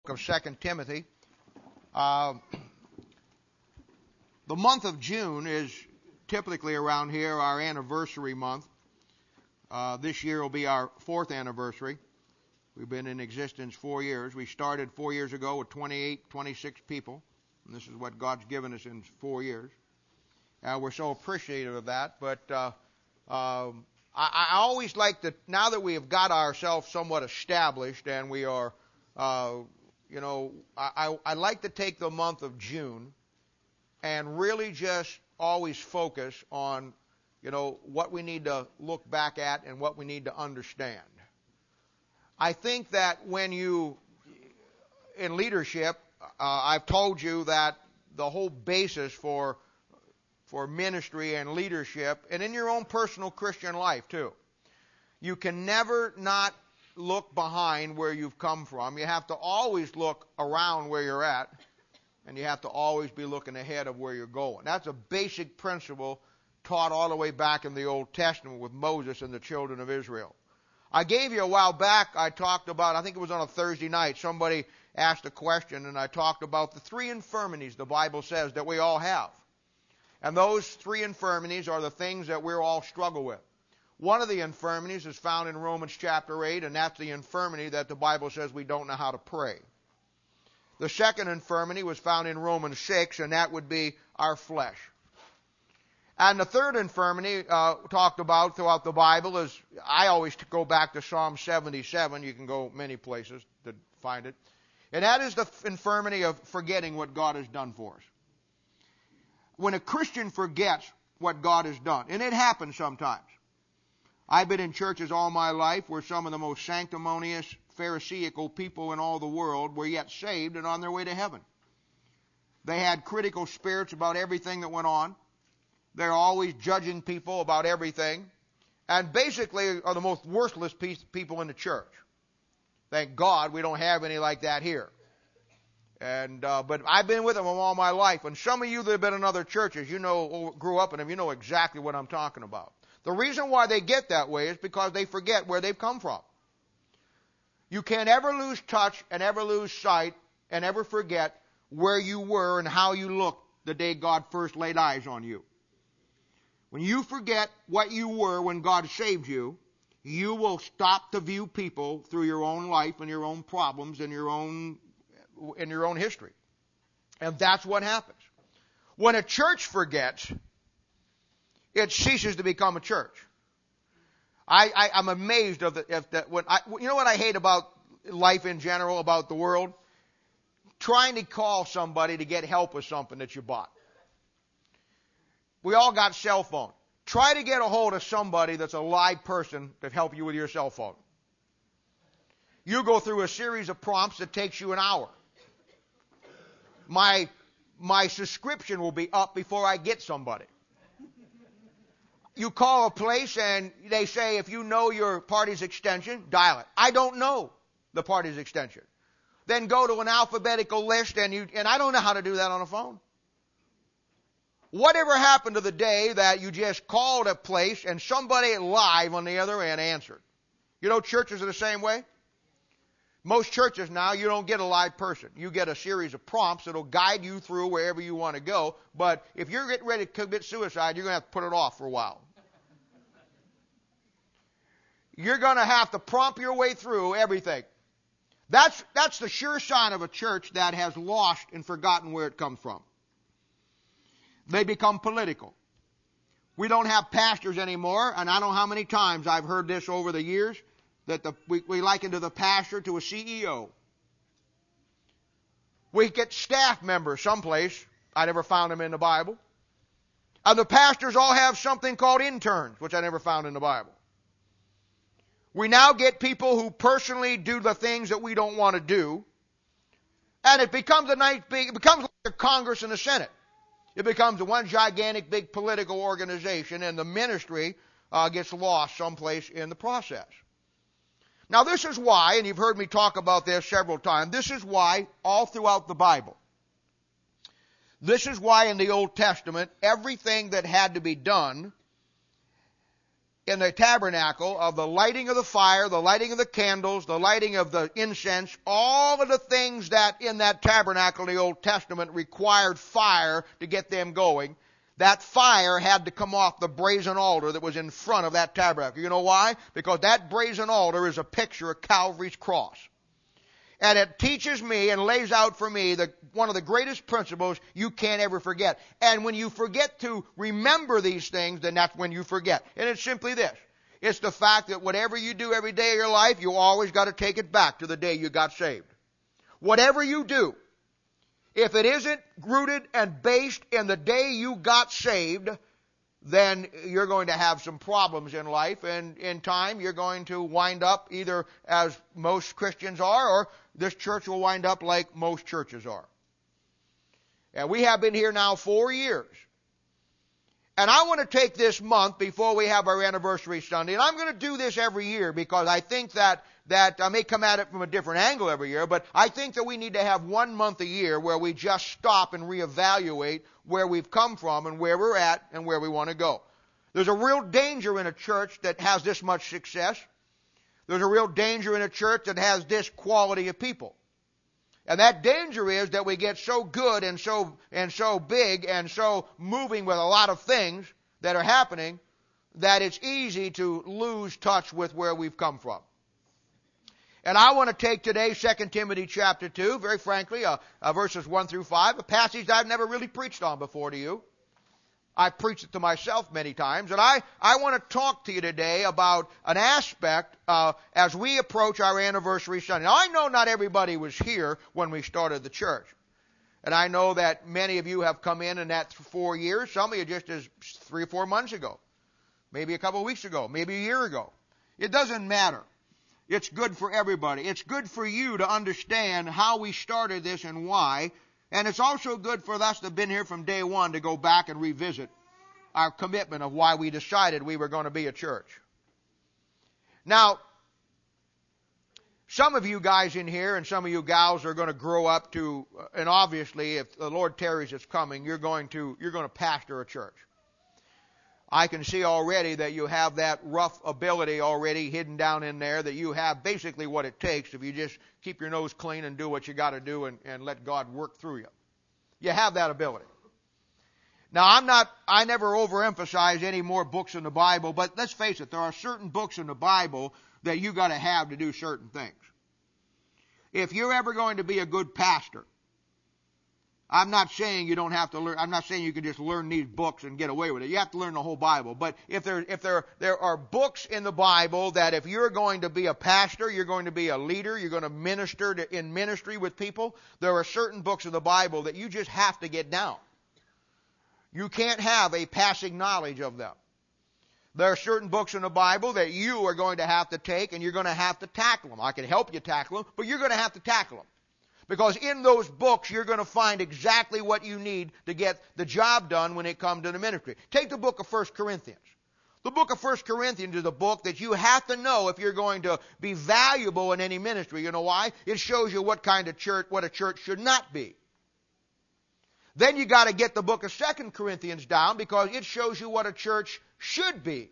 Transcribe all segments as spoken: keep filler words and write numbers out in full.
book of Second Timothy. Uh, the month of June is typically around here our anniversary month. Uh, this year will be our fourth anniversary. We've been in existence four years. We started four years ago with twenty-eight, twenty-six people. And this is what God's given us in four years. Uh, we're so appreciative of that. But uh, uh, I, I always like to, now that we have got ourselves somewhat established and we are, uh, you know, I, I, I like to take the month of June and really just always focus on, you know, what we need to look back at and what we need to understand. I think that when you, in leadership, uh, I've told you that the whole basis for for ministry and leadership, and in your own personal Christian life too, you can never not look behind where you've come from. You have to always look around where you're at, and you have to always be looking ahead of where you're going. That's a basic principle taught all the way back in the Old Testament with Moses and the children of Israel. I gave you a while back, I talked about, I think it was on a Thursday night, somebody asked a question, and I talked about the three infirmities the Bible says that we all have. And those three infirmities are the things that we all struggle with. One of the infirmities is found in Romans chapter eight, and that's the infirmity that the Bible says we don't know how to pray. The second infirmity was found in Romans six, and that would be our flesh. And the third infirmity uh, talked about throughout the Bible is, I always go back to Psalm seventy-seven. You can go many places to find it. And that is the infirmity of forgetting what God has done for us. When a Christian forgets what God has done, and it happens sometimes. I've been in churches all my life where some of the most sanctimonious, pharisaical people in all the world were yet saved and on their way to heaven. They had critical spirits about everything that went on. They're always judging people about everything, and basically are the most worthless people in the church. Thank God we don't have any like that here. And uh, but I've been with them all my life, and some of you that have been in other churches, you know, grew up in them, you know exactly what I'm talking about. The reason why they get that way is because they forget where they've come from. You can't ever lose touch and ever lose sight and ever forget where you were and how you looked the day God first laid eyes on you. When you forget what you were when God saved you, you will stop to view people through your own life and your own problems and your own in your own history. And that's what happens. When a church forgets, it ceases to become a church. I, I, I'm amazed of the, if that when I, you know what I hate about life in general, about the world? Trying to call somebody to get help with something that you bought. We all got cell phone. Try to get a hold of somebody that's a live person to help you with your cell phone. You go through a series of prompts that takes you an hour. My, my subscription will be up before I get somebody. You call a place and they say, if you know your party's extension, dial it. I don't know the party's extension. Then go to an alphabetical list, and you and I don't know how to do that on a phone. Whatever happened to the day that you just called a place and somebody live on the other end answered? You know, churches are the same way. Most churches now, you don't get a live person. You get a series of prompts that will guide you through wherever you want to go. But if you're getting ready to commit suicide, you're going to have to put it off for a while. You're going to have to prompt your way through everything. That's, that's the sure sign of a church that has lost and forgotten where it comes from. They become political. We don't have pastors anymore, and I don't know how many times I've heard this over the years, that the, we, we liken to the pastor to a C E O. We get staff members someplace. I never found them in the Bible. And the pastors all have something called interns, which I never found in the Bible. We now get people who personally do the things that we don't want to do. And it becomes a nice big, it becomes like the Congress and the Senate. It becomes one gigantic big political organization, and the ministry uh, gets lost someplace in the process. Now this is why, and you've heard me talk about this several times, this is why all throughout the Bible, this is why in the Old Testament, everything that had to be done, in the tabernacle of the lighting of the fire, the lighting of the candles, the lighting of the incense, all of the things that in that tabernacle in the Old Testament required fire to get them going, that fire had to come off the brazen altar that was in front of that tabernacle. You know why? Because that brazen altar is a picture of Calvary's cross. And it teaches me and lays out for me the, one of the greatest principles you can't ever forget. And when you forget to remember these things, then that's when you forget. And it's simply this. It's the fact that whatever you do every day of your life, you always got to take it back to the day you got saved. Whatever you do, if it isn't rooted and based in the day you got saved, then you're going to have some problems in life, and in time you're going to wind up either as most Christians are, or this church will wind up like most churches are. And we have been here now four years. And I want to take this month before we have our anniversary Sunday, and I'm going to do this every year because I think that, that I may come at it from a different angle every year, but I think that we need to have one month a year where we just stop and reevaluate where we've come from and where we're at and where we want to go. There's a real danger in a church that has this much success. There's a real danger in a church that has this quality of people. And that danger is that we get so good and so and so big and so moving with a lot of things that are happening that it's easy to lose touch with where we've come from. And I want to take today Second Timothy chapter two, very frankly, uh, uh, verses one through five, a passage that I've never really preached on before to you. I've preached it to myself many times, and I, I want to talk to you today about an aspect uh, as we approach our anniversary Sunday. Now, I know not everybody was here when we started the church, and I know that many of you have come in in that four years, some of you just as three or four months ago, maybe a couple of weeks ago, maybe a year ago. It doesn't matter. It's good for everybody. It's good for you to understand how we started this and why. And it's also good for us that have been here from day one to go back and revisit our commitment of why we decided we were going to be a church. Now, some of you guys in here and some of you gals are going to grow up to, and obviously if the Lord tarries is coming, you're going to, you're going to pastor a church. I can see already that you have that rough ability already hidden down in there, that you have basically what it takes if you just keep your nose clean and do what you got to do and, and let God work through you. You have that ability. Now, I'm not, I never overemphasize any more books in the Bible, but let's face it, there are certain books in the Bible that you got to have to do certain things. If you're ever going to be a good pastor, I'm not saying you don't have to learn, I'm not saying you can just learn these books and get away with it. You have to learn the whole Bible. But if there, if there, there are books in the Bible that if you're going to be a pastor, you're going to be a leader, you're going to minister to, in ministry with people, there are certain books in the Bible that you just have to get down. You can't have a passing knowledge of them. There are certain books in the Bible that you are going to have to take and you're going to have to tackle them. I can help you tackle them, but you're going to have to tackle them. Because in those books, you're going to find exactly what you need to get the job done when it comes to the ministry. Take the book of First Corinthians. The book of First Corinthians is a book that you have to know if you're going to be valuable in any ministry. You know why? It shows you what kind of church, what a church should not be. Then you got to get the book of Second Corinthians down because it shows you what a church should be.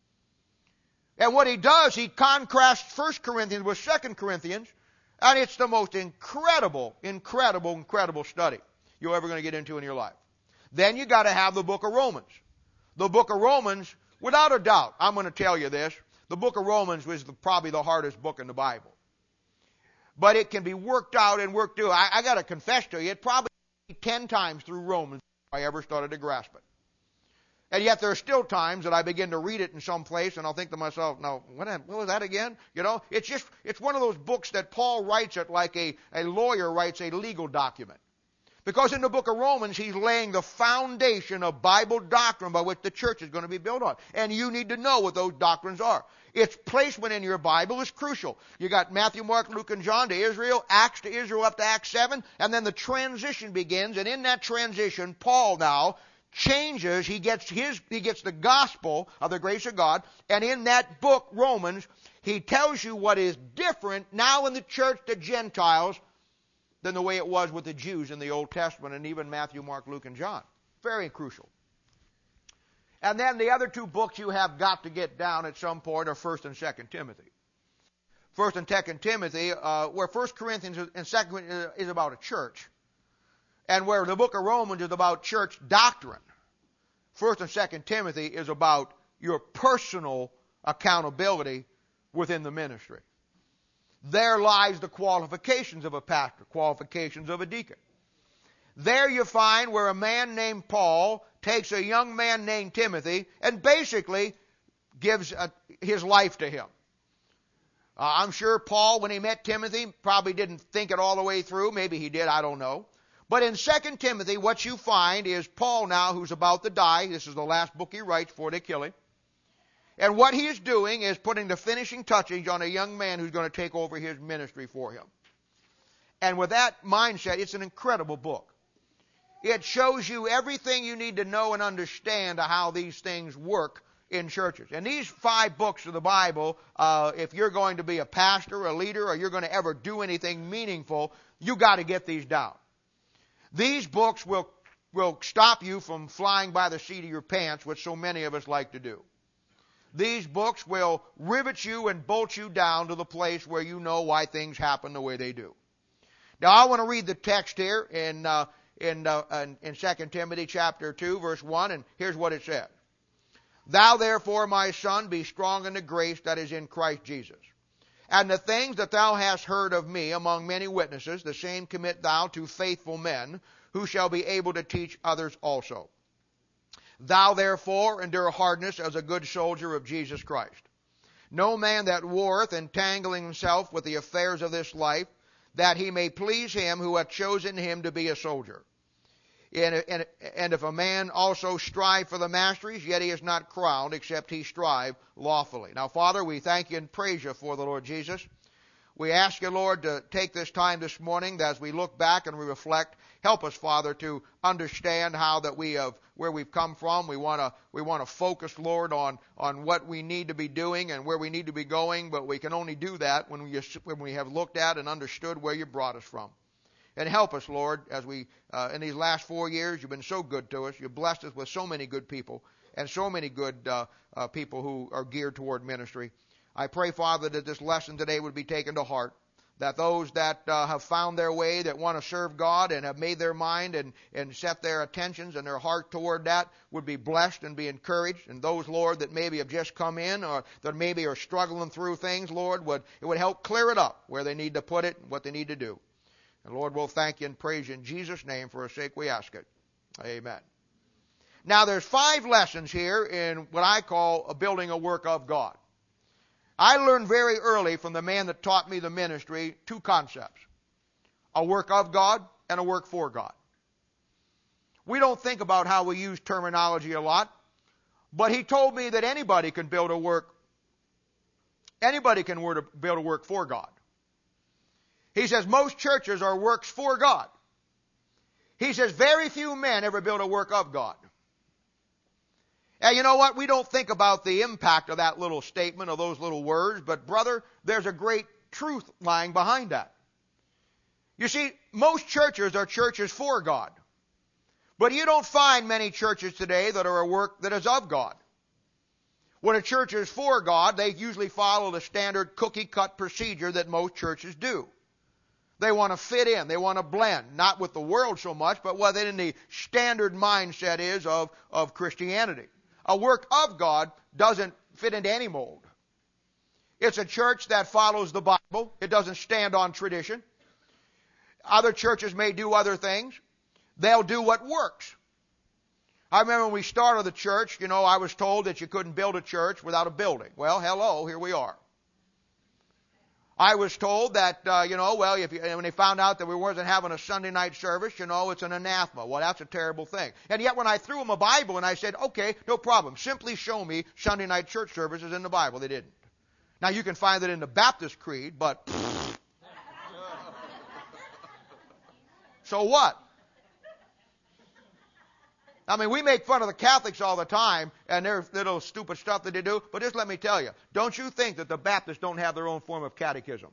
And what he does, he contrasts First Corinthians with Second Corinthians. And it's the most incredible, incredible, incredible study you're ever going to get into in your life. Then you got to have the book of Romans. The book of Romans, without a doubt, I'm going to tell you this, the book of Romans was the, probably the hardest book in the Bible. But it can be worked out and worked through. I, I got to confess to you, it probably ten times through Romans before I ever started to grasp it. And yet there are still times that I begin to read it in some place and I'll think to myself, no, what, what was that again? You know, it's just, it's one of those books that Paul writes it like a, a lawyer writes a legal document. Because in the book of Romans, he's laying the foundation of Bible doctrine by which the church is going to be built on. And you need to know what those doctrines are. Its placement in your Bible is crucial. You got Matthew, Mark, Luke, and John to Israel, Acts to Israel up to Acts seven, and then the transition begins. And in that transition, Paul now changes, he gets his, he gets the gospel of the grace of God, and in that book, Romans, he tells you what is different now in the church to Gentiles than the way it was with the Jews in the Old Testament, and even Matthew, Mark, Luke, and John. Very crucial. And then the other two books you have got to get down at some point are First and Second Timothy. First and Second Timothy, uh, where First Corinthians and Second Corinthians is about a church, and where the book of Romans is about church doctrine, First and Second Timothy is about your personal accountability within the ministry. There lies the qualifications of a pastor, qualifications of a deacon. There you find where a man named Paul takes a young man named Timothy and basically gives a, his life to him. Uh, I'm sure Paul, when he met Timothy, probably didn't think it all the way through. Maybe he did, I don't know. But in Second Timothy, what you find is Paul now, who's about to die. This is the last book he writes before they kill him. And what he is doing is putting the finishing touches on a young man who's going to take over his ministry for him. And with that mindset, it's an incredible book. It shows you everything you need to know and understand how these things work in churches. And these five books of the Bible, uh, if you're going to be a pastor, a leader, or you're going to ever do anything meaningful, you got to get these down. These books will will stop you from flying by the seat of your pants, which so many of us like to do. These books will rivet you and bolt you down to the place where you know why things happen the way they do. Now, I want to read the text here in uh, in, uh, in in Second Timothy chapter two, verse one, and here's what it says. Thou therefore, my son, be strong in the grace that is in Christ Jesus. And the things that thou hast heard of me among many witnesses, the same commit thou to faithful men, who shall be able to teach others also. Thou therefore endure hardness as a good soldier of Jesus Christ. No man that warreth, entangling himself with the affairs of this life, that he may please him who hath chosen him to be a soldier. And, and, and if a man also strive for the masteries, yet he is not crowned, except he strive lawfully. Now, Father, we thank you and praise you for the Lord Jesus. We ask you, Lord, to take this time this morning as we look back and we reflect. Help us, Father, to understand how that we have, where we've come from. We want to, we want to focus, Lord, on, on what we need to be doing and where we need to be going, but we can only do that when we, when we have looked at and understood where you brought us from. And help us, Lord, as we, uh, in these last four years, you've been so good to us. You've blessed us with so many good people and so many good uh, uh, people who are geared toward ministry. I pray, Father, that this lesson today would be taken to heart, that those that uh, have found their way, that want to serve God and have made their mind and, and set their attentions and their heart toward that would be blessed and be encouraged. And those, Lord, that maybe have just come in or that maybe are struggling through things, Lord, would it would help clear it up where they need to put it and what they need to do. And Lord, we'll thank you and praise you in Jesus' name. For our sake we ask it. Amen. Now there's five lessons here in what I call a building a work of God. I learned very early from the man that taught me the ministry two concepts. A work of God and a work for God. We don't think about how we use terminology a lot, but he told me that anybody can build a work, anybody can build a work for God. He says most churches are works for God. He says very few men ever build a work of God. And you know what? We don't think about the impact of that little statement, of those little words, but brother, there's a great truth lying behind that. You see, most churches are churches for God. But you don't find many churches today that are a work that is of God. When a church is for God, they usually follow the standard cookie-cut procedure that most churches do. They want to fit in. They want to blend, not with the world so much, but within the standard mindset is of, of Christianity. A work of God doesn't fit into any mold. It's a church that follows the Bible. It doesn't stand on tradition. Other churches may do other things. They'll do what works. I remember when we started the church, you know, I was told that you couldn't build a church without a building. Well, hello, here we are. I was told that, uh, you know, well, if you, when they found out that we wasn't having a Sunday night service, you know, it's an anathema. Well, that's a terrible thing. And yet when I threw them a Bible and I said, okay, no problem, simply show me Sunday night church services in the Bible, they didn't. Now, you can find it in the Baptist Creed, but so what? I mean, we make fun of the Catholics all the time and their little stupid stuff that they do, but just let me tell you, don't you think that the Baptists don't have their own form of catechism?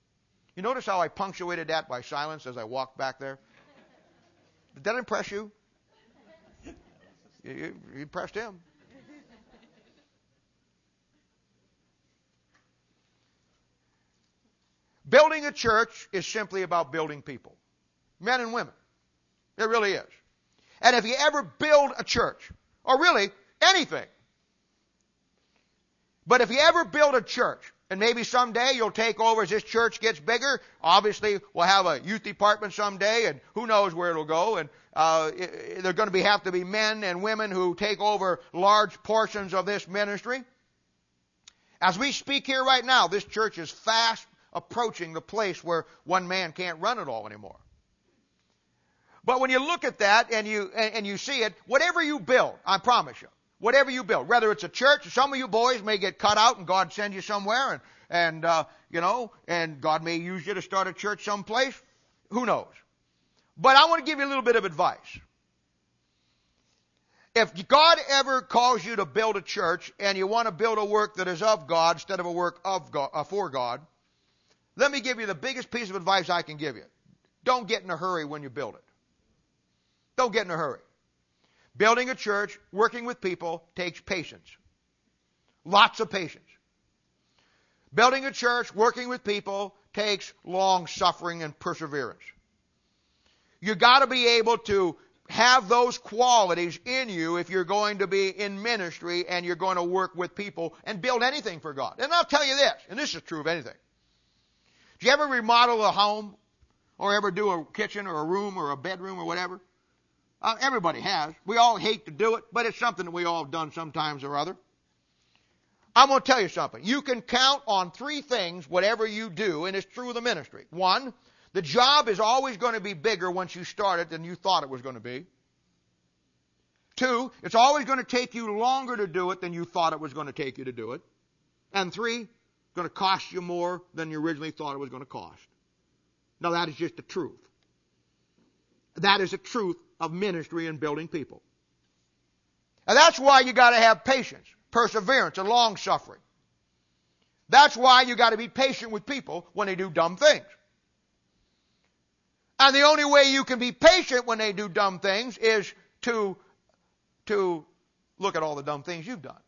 You notice how I punctuated that by silence as I walked back there? Did that impress you? You, you pressed him. Building a church is simply about building people. Men and women. It really is. And if you ever build a church, or really anything, but if you ever build a church, and maybe someday you'll take over as this church gets bigger, obviously we'll have a youth department someday, and who knows where it'll go, and uh, there are going to be, have to be men and women who take over large portions of this ministry. As we speak here right now, this church is fast approaching the place where one man can't run it all anymore. But when you look at that and you and you see it, whatever you build, I promise you, whatever you build, whether it's a church, some of you boys may get cut out and God send you somewhere, and and uh, you know, and God may use you to start a church someplace. Who knows? But I want to give you a little bit of advice. If God ever calls you to build a church and you want to build a work that is of God instead of a work of God, uh, for God, let me give you the biggest piece of advice I can give you. Don't get in a hurry when you build it. Don't get in a hurry. Building a church, working with people, takes patience. Lots of patience. Building a church, working with people, takes long suffering and perseverance. You got to be able to have those qualities in you if you're going to be in ministry and you're going to work with people and build anything for God. And I'll tell you this, and this is true of anything. Do you ever remodel a home or ever do a kitchen or a room or a bedroom or whatever? Uh, everybody has. We all hate to do it, but it's something that we all have done sometimes or other. I'm going to tell you something. You can count on three things, whatever you do, and it's true of the ministry. One, the job is always going to be bigger once you start it than you thought it was going to be. Two, it's always going to take you longer to do it than you thought it was going to take you to do it. And three, it's going to cost you more than you originally thought it was going to cost. Now, that is just the truth. That is the truth of ministry and building people. And that's why you got to have patience, perseverance, and long suffering. That's why you got to be patient with people when they do dumb things. And the only way you can be patient when they do dumb things is to, to look at all the dumb things you've done.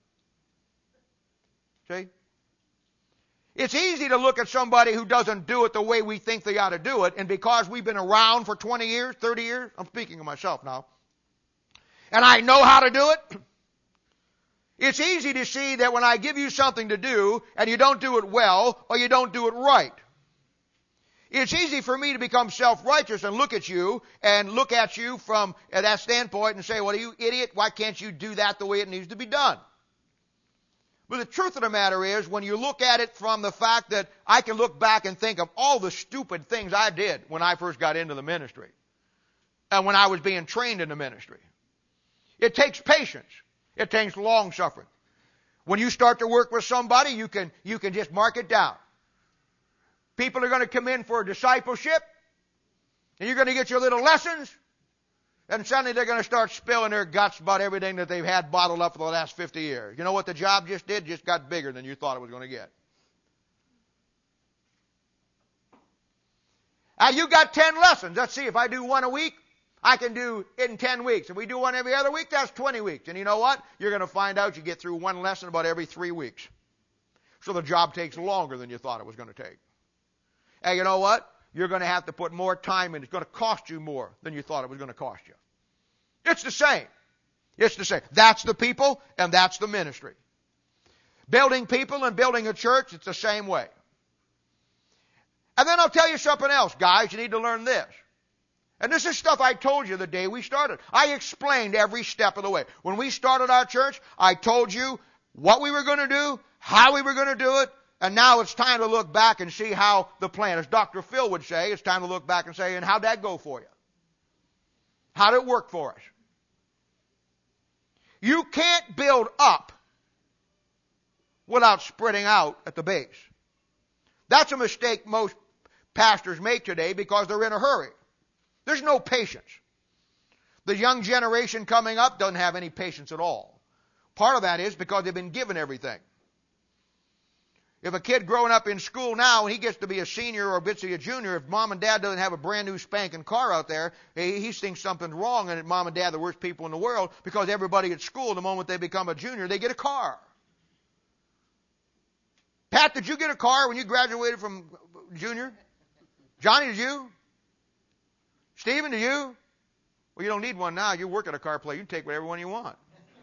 See? It's easy to look at somebody who doesn't do it the way we think they ought to do it, and because we've been around for twenty years, thirty years, I'm speaking of myself now, and I know how to do it, it's easy to see that when I give you something to do and you don't do it well or you don't do it right, it's easy for me to become self-righteous and look at you and look at you from that standpoint and say, well, you idiot, why can't you do that the way it needs to be done? But the truth of the matter is, when you look at it from the fact that I can look back and think of all the stupid things I did when I first got into the ministry and when I was being trained in the ministry. It takes patience. It takes long suffering. When you start to work with somebody, you can, you can just mark it down. People are going to come in for discipleship, and you're going to get your little lessons, and suddenly they're going to start spilling their guts about everything that they've had bottled up for the last fifty years. You know what the job just did? Just got bigger than you thought it was going to get. Now you got ten lessons. Let's see, if I do one a week, I can do it in ten weeks. If we do one every other week, that's twenty weeks. And you know what? You're going to find out you get through one lesson about every three weeks. So the job takes longer than you thought it was going to take. And you know what? You're going to have to put more time in. It's going to cost you more than you thought it was going to cost you. It's the same. It's the same. That's the people, and that's the ministry. Building people and building a church, it's the same way. And then I'll tell you something else, guys. You need to learn this. And this is stuff I told you the day we started. I explained every step of the way. When we started our church, I told you what we were going to do, how we were going to do it, and now it's time to look back and see how the plan, as Doctor Phil would say, it's time to look back and say, and how'd that go for you? How'd it work for us? You can't build up without spreading out at the base. That's a mistake most pastors make today because they're in a hurry. There's no patience. The young generation coming up doesn't have any patience at all. Part of that is because they've been given everything. If a kid growing up in school now, and he gets to be a senior or a bitsy a junior, if mom and dad doesn't have a brand new spanking car out there, he, he thinks something's wrong, and mom and dad are the worst people in the world, because everybody at school, the moment they become a junior, they get a car. Pat, did you get a car when you graduated from junior? Johnny, did you? Stephen, did you? Well, you don't need one now. You work at a car place. You can take whatever one you want.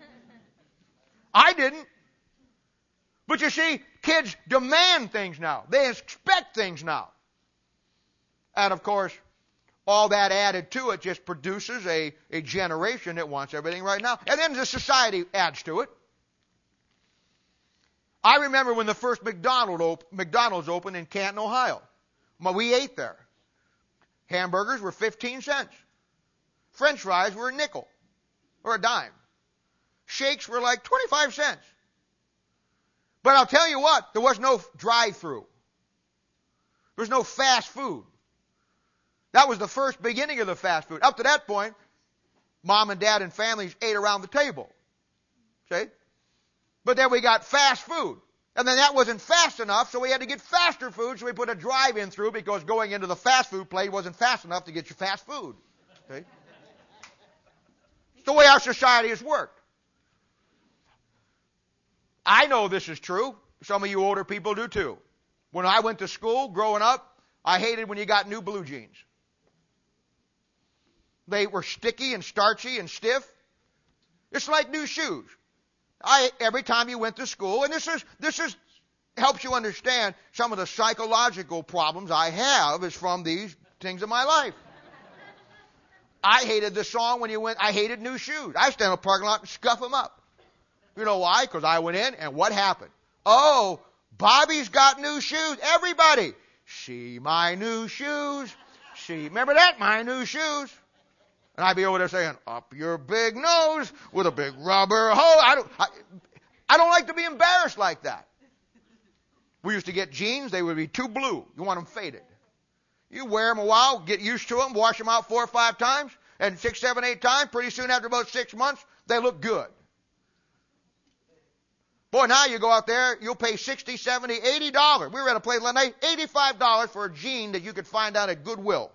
I didn't. But you see, kids demand things now. They expect things now. And of course, all that added to it just produces a, a generation that wants everything right now. And then the society adds to it. I remember when the first McDonald's, op- McDonald's opened in Canton, Ohio. Well, we ate there. Hamburgers were fifteen cents. French fries were a nickel or a dime. Shakes were like twenty-five cents. But I'll tell you what, there was no drive-through. There was no fast food. That was the first beginning of the fast food. Up to that point, mom and dad and families ate around the table. See? But then we got fast food. And then that wasn't fast enough, so we had to get faster food, so we put a drive-in through, because going into the fast food place wasn't fast enough to get you fast food. See? It's the way our society has worked. I know this is true. Some of you older people do too. When I went to school growing up, I hated when you got new blue jeans. They were sticky and starchy and stiff. It's like new shoes. I every time you went to school, and this is this is helps you understand some of the psychological problems I have is from these things in my life. I hated the song when you went. I hated new shoes. I stand in the parking lot and scuff them up. You know why? Because I went in, and what happened? Oh, Bobby's got new shoes. Everybody, see my new shoes. See, remember that? My new shoes. And I'd be over there saying, up your big nose with a big rubber hose. I don't, I, I don't like to be embarrassed like that. We used to get jeans. They would be too blue. You want them faded. You wear them a while, get used to them, wash them out four or five times, and six, seven, eight times. Pretty soon, after about six months, they look good. Boy, now you go out there, you'll pay sixty, seventy, eighty dollars. We were at a place last night, eighty-five dollars for a jean that you could find out at Goodwill.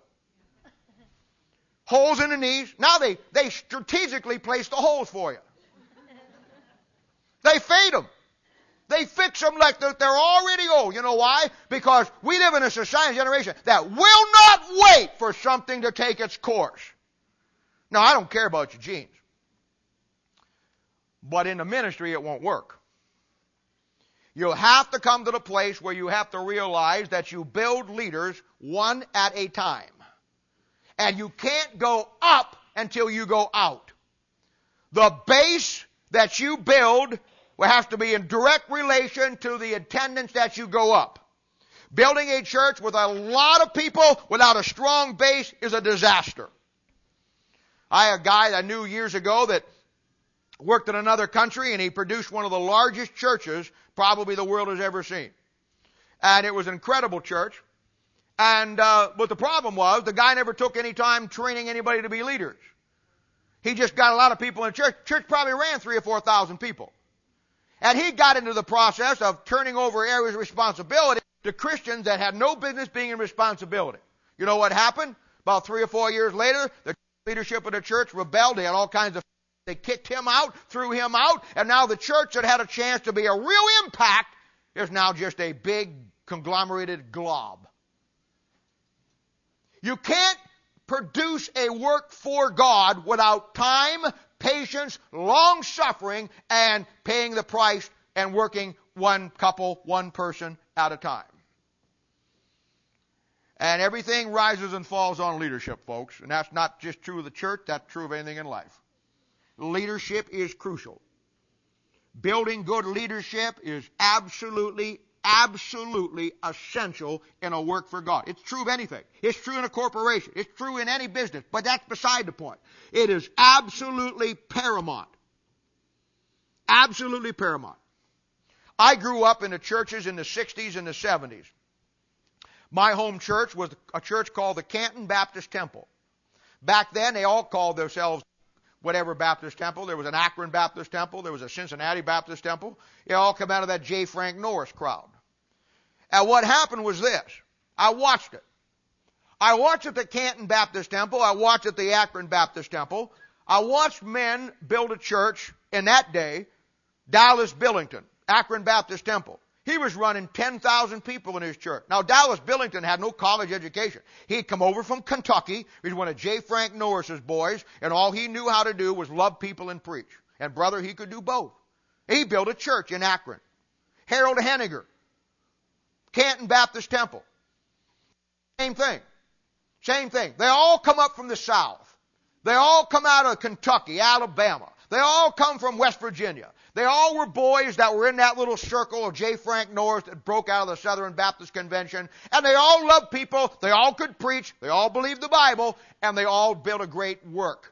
Holes in the knees. Now they, they strategically place the holes for you. They fade them. They fix them like they're, they're already old. You know why? Because we live in a society generation that will not wait for something to take its course. Now, I don't care about your jeans. But in the ministry, it won't work. You'll have to come to the place where you have to realize that you build leaders one at a time. And you can't go up until you go out. The base that you build will have to be in direct relation to the attendance that you go up. Building a church with a lot of people without a strong base is a disaster. I had a guy I knew years ago that worked in another country, and he produced one of the largest churches probably the world has ever seen. And it was an incredible church. And uh, but the problem was the guy never took any time training anybody to be leaders. He just got a lot of people in the church. Church probably ran three or four thousand people. And he got into the process of turning over areas of responsibility to Christians that had no business being in responsibility. You know what happened? About three or four years later, the leadership of the church rebelled. They had all kinds of... They kicked him out, threw him out, and now the church that had a chance to be a real impact is now just a big conglomerated glob. You can't produce a work for God without time, patience, long-suffering, and paying the price and working one couple, one person at a time. And everything rises and falls on leadership, folks. And that's not just true of the church, that's true of anything in life. Leadership is crucial. Building good leadership is absolutely absolutely essential in a work for God. It's true of anything. It's true in a corporation. It's true in any business. But that's beside the point. It is absolutely paramount. Absolutely paramount. I grew up in the churches in the sixties and the seventies. My home church was a church called the Canton Baptist Temple. Back then, they all called themselves whatever Baptist Temple. There was an Akron Baptist Temple. There was a Cincinnati Baptist Temple. It all came out of that J. Frank Norris crowd. And what happened was this. I watched it. I watched at the Canton Baptist Temple. I watched at the Akron Baptist Temple. I watched men build a church in that day, Dallas Billington, Akron Baptist Temple. He was running ten thousand people in his church. Now, Dallas Billington had no college education. He had come over from Kentucky. He was one of J. Frank Norris's boys, and all he knew how to do was love people and preach. And, brother, he could do both. He built a church in Akron. Harold Henniger, Canton Baptist Temple. Same thing. Same thing. They all come up from the South. They all come out of Kentucky, Alabama. They all come from West Virginia. They all were boys that were in that little circle of J. Frank Norris that broke out of the Southern Baptist Convention. And they all loved people. They all could preach. They all believed the Bible. And they all built a great work.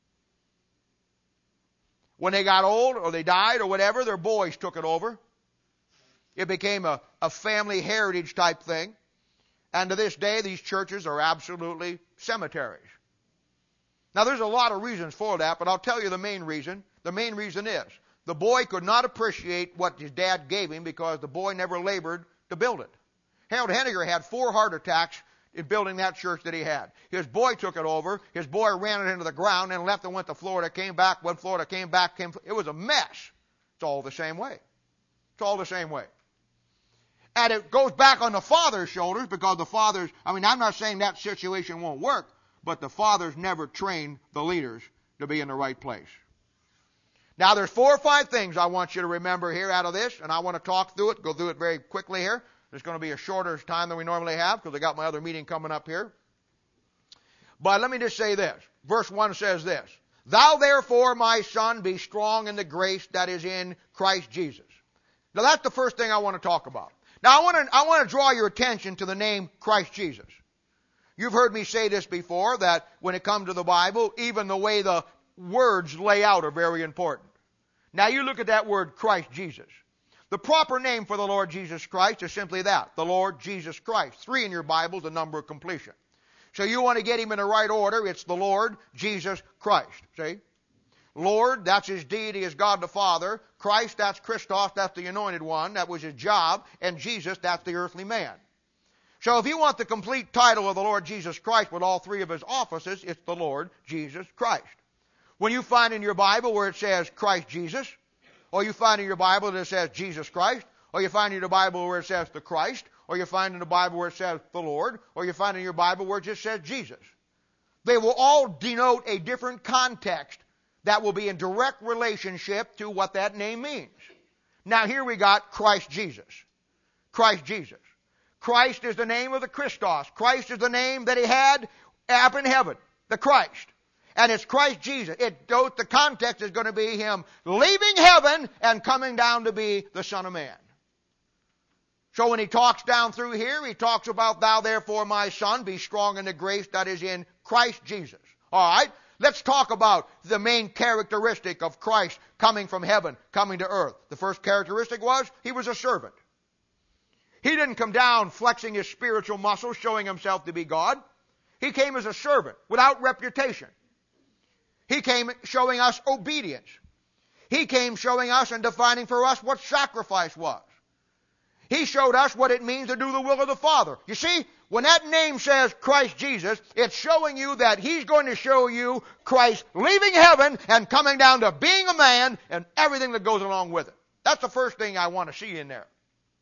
When they got old or they died or whatever, their boys took it over. It became a, a family heritage type thing. And to this day, these churches are absolutely cemeteries. Now, there's a lot of reasons for that, but I'll tell you the main reason. The main reason is the boy could not appreciate what his dad gave him because the boy never labored to build it. Harold Henniger had four heart attacks in building that church that he had. His boy took it over. His boy ran it into the ground and left and went to Florida, came back. When Florida came back, came, it was a mess. It's all the same way. It's all the same way. And it goes back on the father's shoulders because the fathers, I mean, I'm not saying that situation won't work, but the fathers never trained the leaders to be in the right place. Now, there's four or five things I want you to remember here out of this, and I want to talk through it, go through it very quickly here. It's going to be a shorter time than we normally have because I got my other meeting coming up here. But let me just say this. Verse one says this. Thou therefore, my son, be strong in the grace that is in Christ Jesus. Now, that's the first thing I want to talk about. Now, I want to, I want to draw your attention to the name Christ Jesus. You've heard me say this before, that when it comes to the Bible, even the way the words lay out are very important. Now, you look at that word Christ Jesus. The proper name for the Lord Jesus Christ is simply that, the Lord Jesus Christ. Three in your Bible is the number of completion. So you want to get him in the right order, it's the Lord Jesus Christ. See? Lord, that's his deity as God the Father. Christ, that's Christos, that's the anointed one. That was his job. And Jesus, that's the earthly man. So if you want the complete title of the Lord Jesus Christ with all three of his offices, it's the Lord Jesus Christ. When you find in your Bible where it says Christ Jesus, or you find in your Bible that it says Jesus Christ, or you find in your Bible where it says the Christ, or you find in the Bible where it says the Lord, or you find in your Bible where it just says Jesus, they will all denote a different context that will be in direct relationship to what that name means. Now here we got Christ Jesus. Christ Jesus. Christ is the name of the Christos. Christ is the name that he had up in heaven. The Christ. And it's Christ Jesus. It, the context is going to be him leaving heaven and coming down to be the Son of Man. So when he talks down through here, he talks about, thou therefore, my son, be strong in the grace that is in Christ Jesus. All right? Let's talk about the main characteristic of Christ coming from heaven, coming to earth. The first characteristic was he was a servant. He didn't come down flexing his spiritual muscles, showing himself to be God. He came as a servant without reputation. He came showing us obedience. He came showing us and defining for us what sacrifice was. He showed us what it means to do the will of the Father. You see, when that name says Christ Jesus, it's showing you that he's going to show you Christ leaving heaven and coming down to being a man and everything that goes along with it. That's the first thing I want to see in there.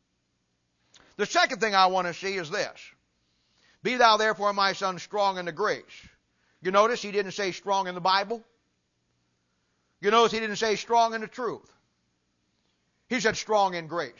The second thing I want to see is this. Be thou therefore, my son, strong in the grace. You notice he didn't say strong in the Bible. You notice he didn't say strong in the truth. He said strong in grace.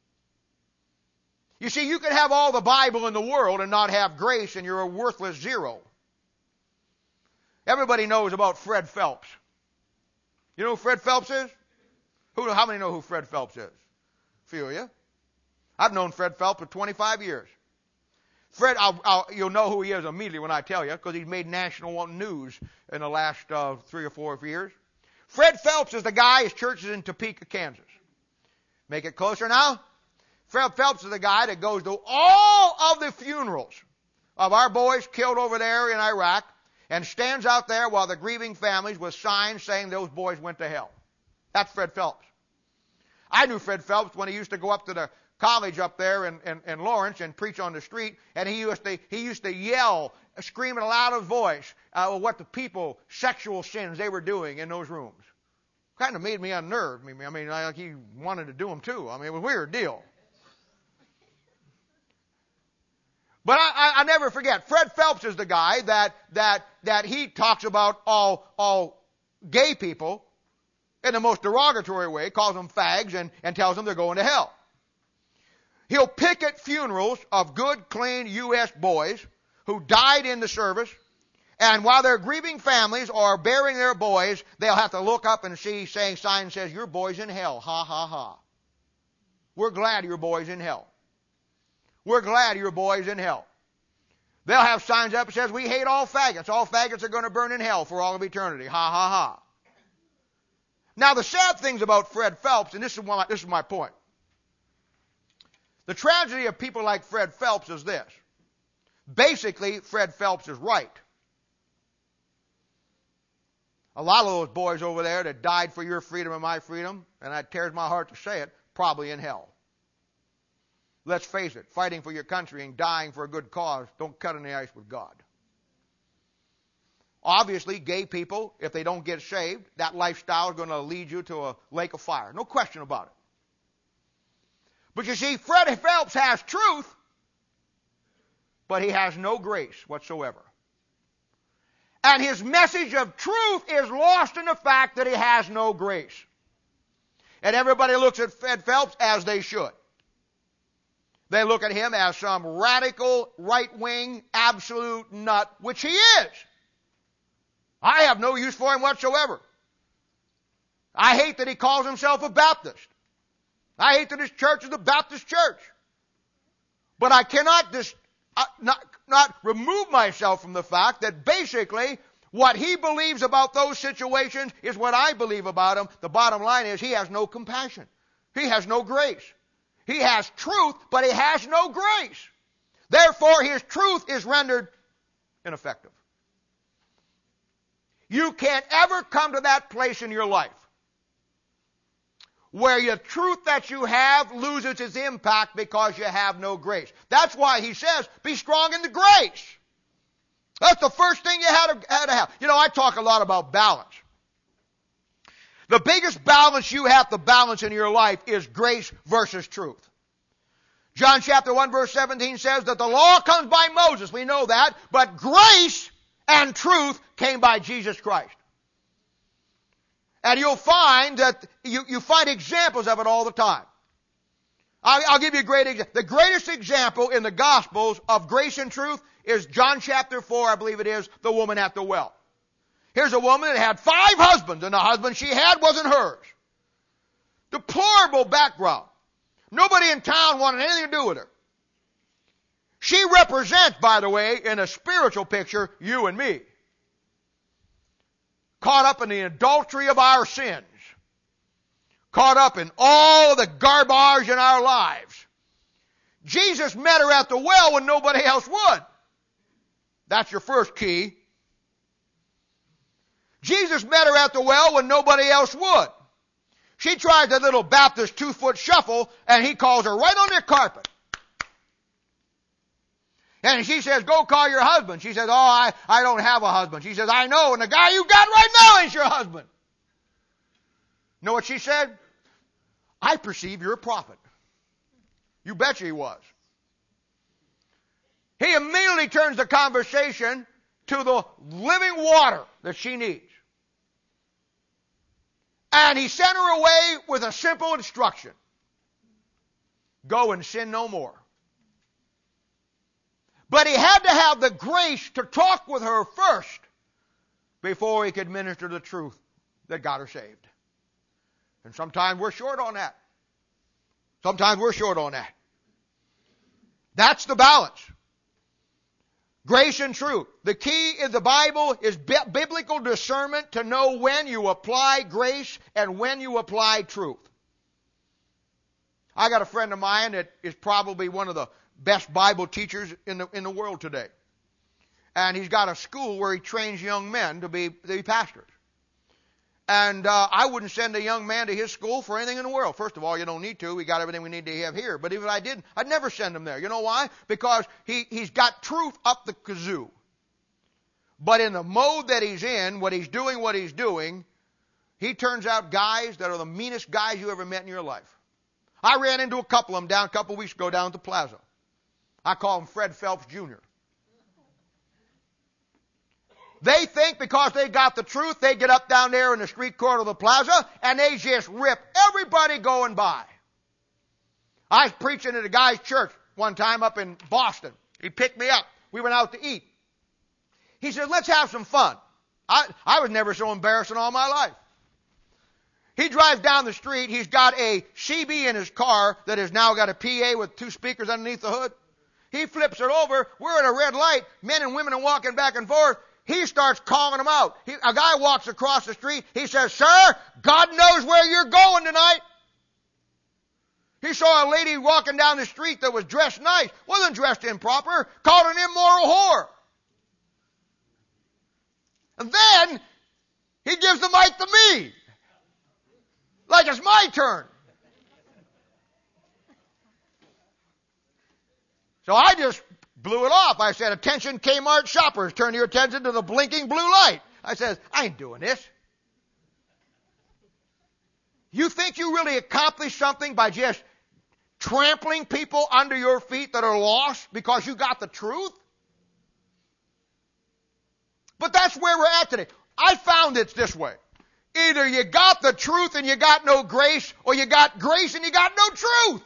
You see, you can have all the Bible in the world and not have grace, and you're a worthless zero. Everybody knows about Fred Phelps. You know who Fred Phelps is? Who? How many know who Fred Phelps is? A few of you. I've known Fred Phelps for twenty-five years. Fred, I'll, I'll, you'll know who he is immediately when I tell you, because he's made national news in the last uh, three or four years. Fred Phelps is the guy, his church is in Topeka, Kansas. Make it closer now. Fred Phelps is the guy that goes to all of the funerals of our boys killed over there in Iraq and stands out there while the grieving families with signs saying those boys went to hell. That's Fred Phelps. I knew Fred Phelps when he used to go up to the college up there in, in, in Lawrence and preach on the street, and he used to, he used to yell, screaming a loud voice, uh, what the people, sexual sins they were doing in those rooms. Kind of made me unnerved. I mean, I mean, like he wanted to do them too. I mean, it was a weird deal. But I, I, I never forget, Fred Phelps is the guy that, that, that he talks about all, all gay people in the most derogatory way, calls them fags and, and tells them they're going to hell. He'll picket funerals of good, clean U S boys who died in the service, and while they're grieving families or burying their boys, they'll have to look up and see saying sign says, your boy's in hell. Ha, ha, ha. We're glad your boy's in hell. We're glad your boy's in hell. They'll have signs up that says, we hate all faggots. All faggots are going to burn in hell for all of eternity. Ha, ha, ha. Now, the sad things about Fred Phelps, and this is, one, this is my point. The tragedy of people like Fred Phelps is this. Basically, Fred Phelps is right. A lot of those boys over there that died for your freedom and my freedom, and it tears my heart to say it, probably in hell. Let's face it, fighting for your country and dying for a good cause don't cut in the ice with God. Obviously, gay people, if they don't get saved, that lifestyle is going to lead you to a lake of fire. No question about it. But you see, Fred Phelps has truth, but he has no grace whatsoever. And his message of truth is lost in the fact that he has no grace. And everybody looks at Fred Phelps as they should. They look at him as some radical, right-wing, absolute nut, which he is. I have no use for him whatsoever. I hate that he calls himself a Baptist. I hate that his church is a Baptist church. But I cannot dis- uh, not, not remove myself from the fact that basically what he believes about those situations is what I believe about him. The bottom line is he has no compassion. He has no grace. He has truth, but he has no grace. Therefore, his truth is rendered ineffective. You can't ever come to that place in your life where your truth that you have loses its impact because you have no grace. That's why he says, be strong in the grace. That's the first thing you had to, had to have. You know, I talk a lot about balance. The biggest balance you have to balance in your life is grace versus truth. John chapter one verse seventeen says that the law comes by Moses. We know that. But grace and truth came by Jesus Christ. And you'll find that you, you find examples of it all the time. I'll, I'll give you a great example. The greatest example in the Gospels of grace and truth is John chapter four, I believe it is, the woman at the well. Here's a woman that had five husbands, and the husband she had wasn't hers. Deplorable background. Nobody in town wanted anything to do with her. She represents, by the way, in a spiritual picture, you and me. Caught up in the adultery of our sins. Caught up in all the garbage in our lives. Jesus met her at the well when nobody else would. That's your first key. Jesus met her at the well when nobody else would. She tried the little Baptist two-foot shuffle, and he calls her right on the carpet. And she says, go call your husband. She says, oh, I, I don't have a husband. She says, I know, and the guy you got right now is your husband. Know what she said? I perceive you're a prophet. You betcha he was. He immediately turns the conversation to the living water that she needs. And he sent her away with a simple instruction. Go and sin no more. But he had to have the grace to talk with her first before he could minister the truth that got her saved. And sometimes we're short on that. Sometimes we're short on that. That's the balance. Grace and truth. The key in the Bible is biblical discernment to know when you apply grace and when you apply truth. I got a friend of mine that is probably one of the best Bible teachers in the in the world today. And he's got a school where he trains young men to be, to be pastors. And uh, I wouldn't send a young man to his school for anything in the world. First of all, you don't need to. We got everything we need to have here. But even if I didn't, I'd never send him there. You know why? Because he, he's got truth up the kazoo. But in the mode that he's in, what he's doing, what he's doing, he turns out guys that are the meanest guys you ever met in your life. I ran into a couple of them down a couple of weeks ago down at the plaza. I call him Fred Phelps Junior They think because they got the truth, they get up down there in the street corner of the plaza and they just rip everybody going by. I was preaching at a guy's church one time up in Boston. He picked me up. We went out to eat. He said, let's have some fun. I, I was never so embarrassed in all my life. He drives down the street. He's got a C B in his car that has now got a P A with two speakers underneath the hood. He flips it over. We're at a red light. Men and women are walking back and forth. He starts calling them out. He, a guy walks across the street. He says, sir, God knows where you're going tonight. He saw a lady walking down the street that was dressed nice, wasn't dressed improper, called an immoral whore. And then he gives the mic to me, like it's my turn. So I just blew it off. I said, attention Kmart shoppers, turn your attention to the blinking blue light. I said, I ain't doing this. You think you really accomplished something by just trampling people under your feet that are lost because you got the truth? But that's where we're at today. I found it's this way. Either you got the truth and you got no grace, or you got grace and you got no truth.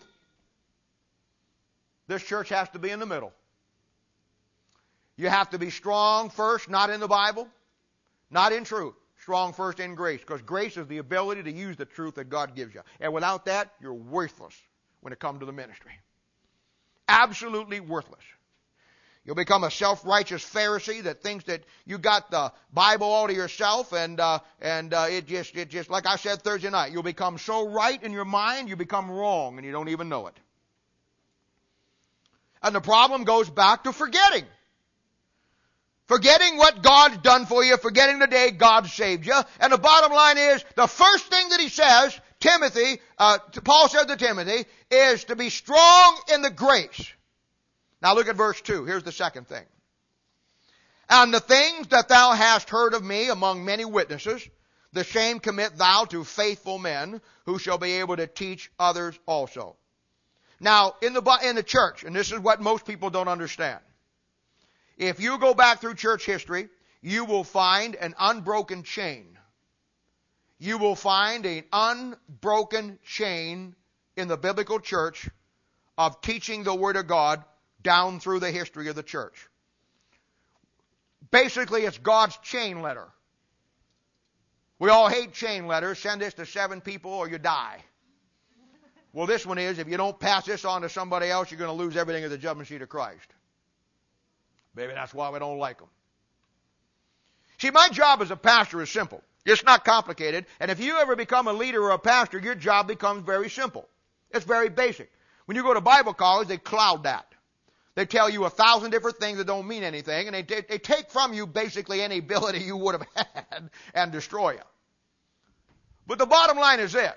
This church has to be in the middle. You have to be strong first, not in the Bible, not in truth. Strong first in grace, because grace is the ability to use the truth that God gives you. And without that, you're worthless when it comes to the ministry. Absolutely worthless. You'll become a self-righteous Pharisee that thinks that you got the Bible all to yourself, and uh, and uh, it just it just like I said Thursday night, you'll become so right in your mind, you become wrong, and you don't even know it. And the problem goes back to forgetting. Forgetting what God's done for you, forgetting the day God saved you. And the bottom line is, the first thing that he says, Timothy, uh, Paul said to Timothy, is to be strong in the grace. Now look at verse two. Here's the second thing. And the things that thou hast heard of me among many witnesses, the same commit thou to faithful men, who shall be able to teach others also. Now, in the, in the church, and this is what most people don't understand, if you go back through church history, you will find an unbroken chain. You will find an unbroken chain in the biblical church of teaching the Word of God down through the history of the church. Basically, it's God's chain letter. We all hate chain letters. Send this to seven people or you die. Well, this one is, if you don't pass this on to somebody else, you're going to lose everything at the judgment seat of Christ. Maybe that's why we don't like them. See, my job as a pastor is simple. It's not complicated. And if you ever become a leader or a pastor, your job becomes very simple. It's very basic. When you go to Bible college, they cloud that. They tell you a thousand different things that don't mean anything, and they, t- they take from you basically any ability you would have had and destroy you. But the bottom line is this.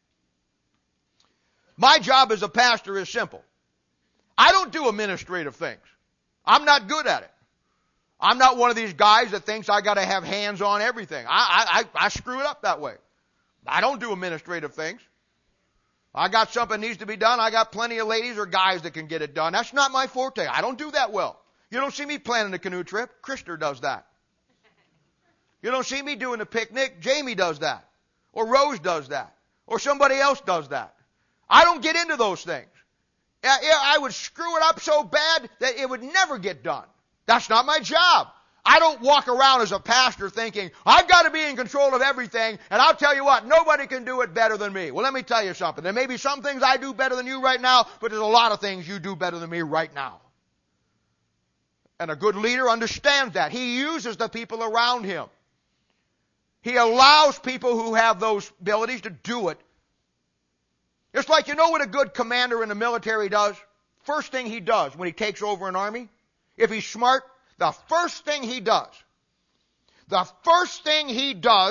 My job as a pastor is simple. I don't do administrative things. I'm not good at it. I'm not one of these guys that thinks I got to have hands on everything. I, I, I screw it up that way. I don't do administrative things. I got something that needs to be done. I got plenty of ladies or guys that can get it done. That's not my forte. I don't do that well. You don't see me planning a canoe trip. Krister does that. You don't see me doing a picnic. Jamie does that. Or Rose does that. Or somebody else does that. I don't get into those things. I would screw it up so bad that it would never get done. That's not my job. I don't walk around as a pastor thinking, I've got to be in control of everything, and I'll tell you what, nobody can do it better than me. Well, let me tell you something. There may be some things I do better than you right now, but there's a lot of things you do better than me right now. And a good leader understands that. He uses the people around him. He allows people who have those abilities to do it. It's like, you know what a good commander in the military does? First thing he does when he takes over an army, if he's smart, the first thing he does, the first thing he does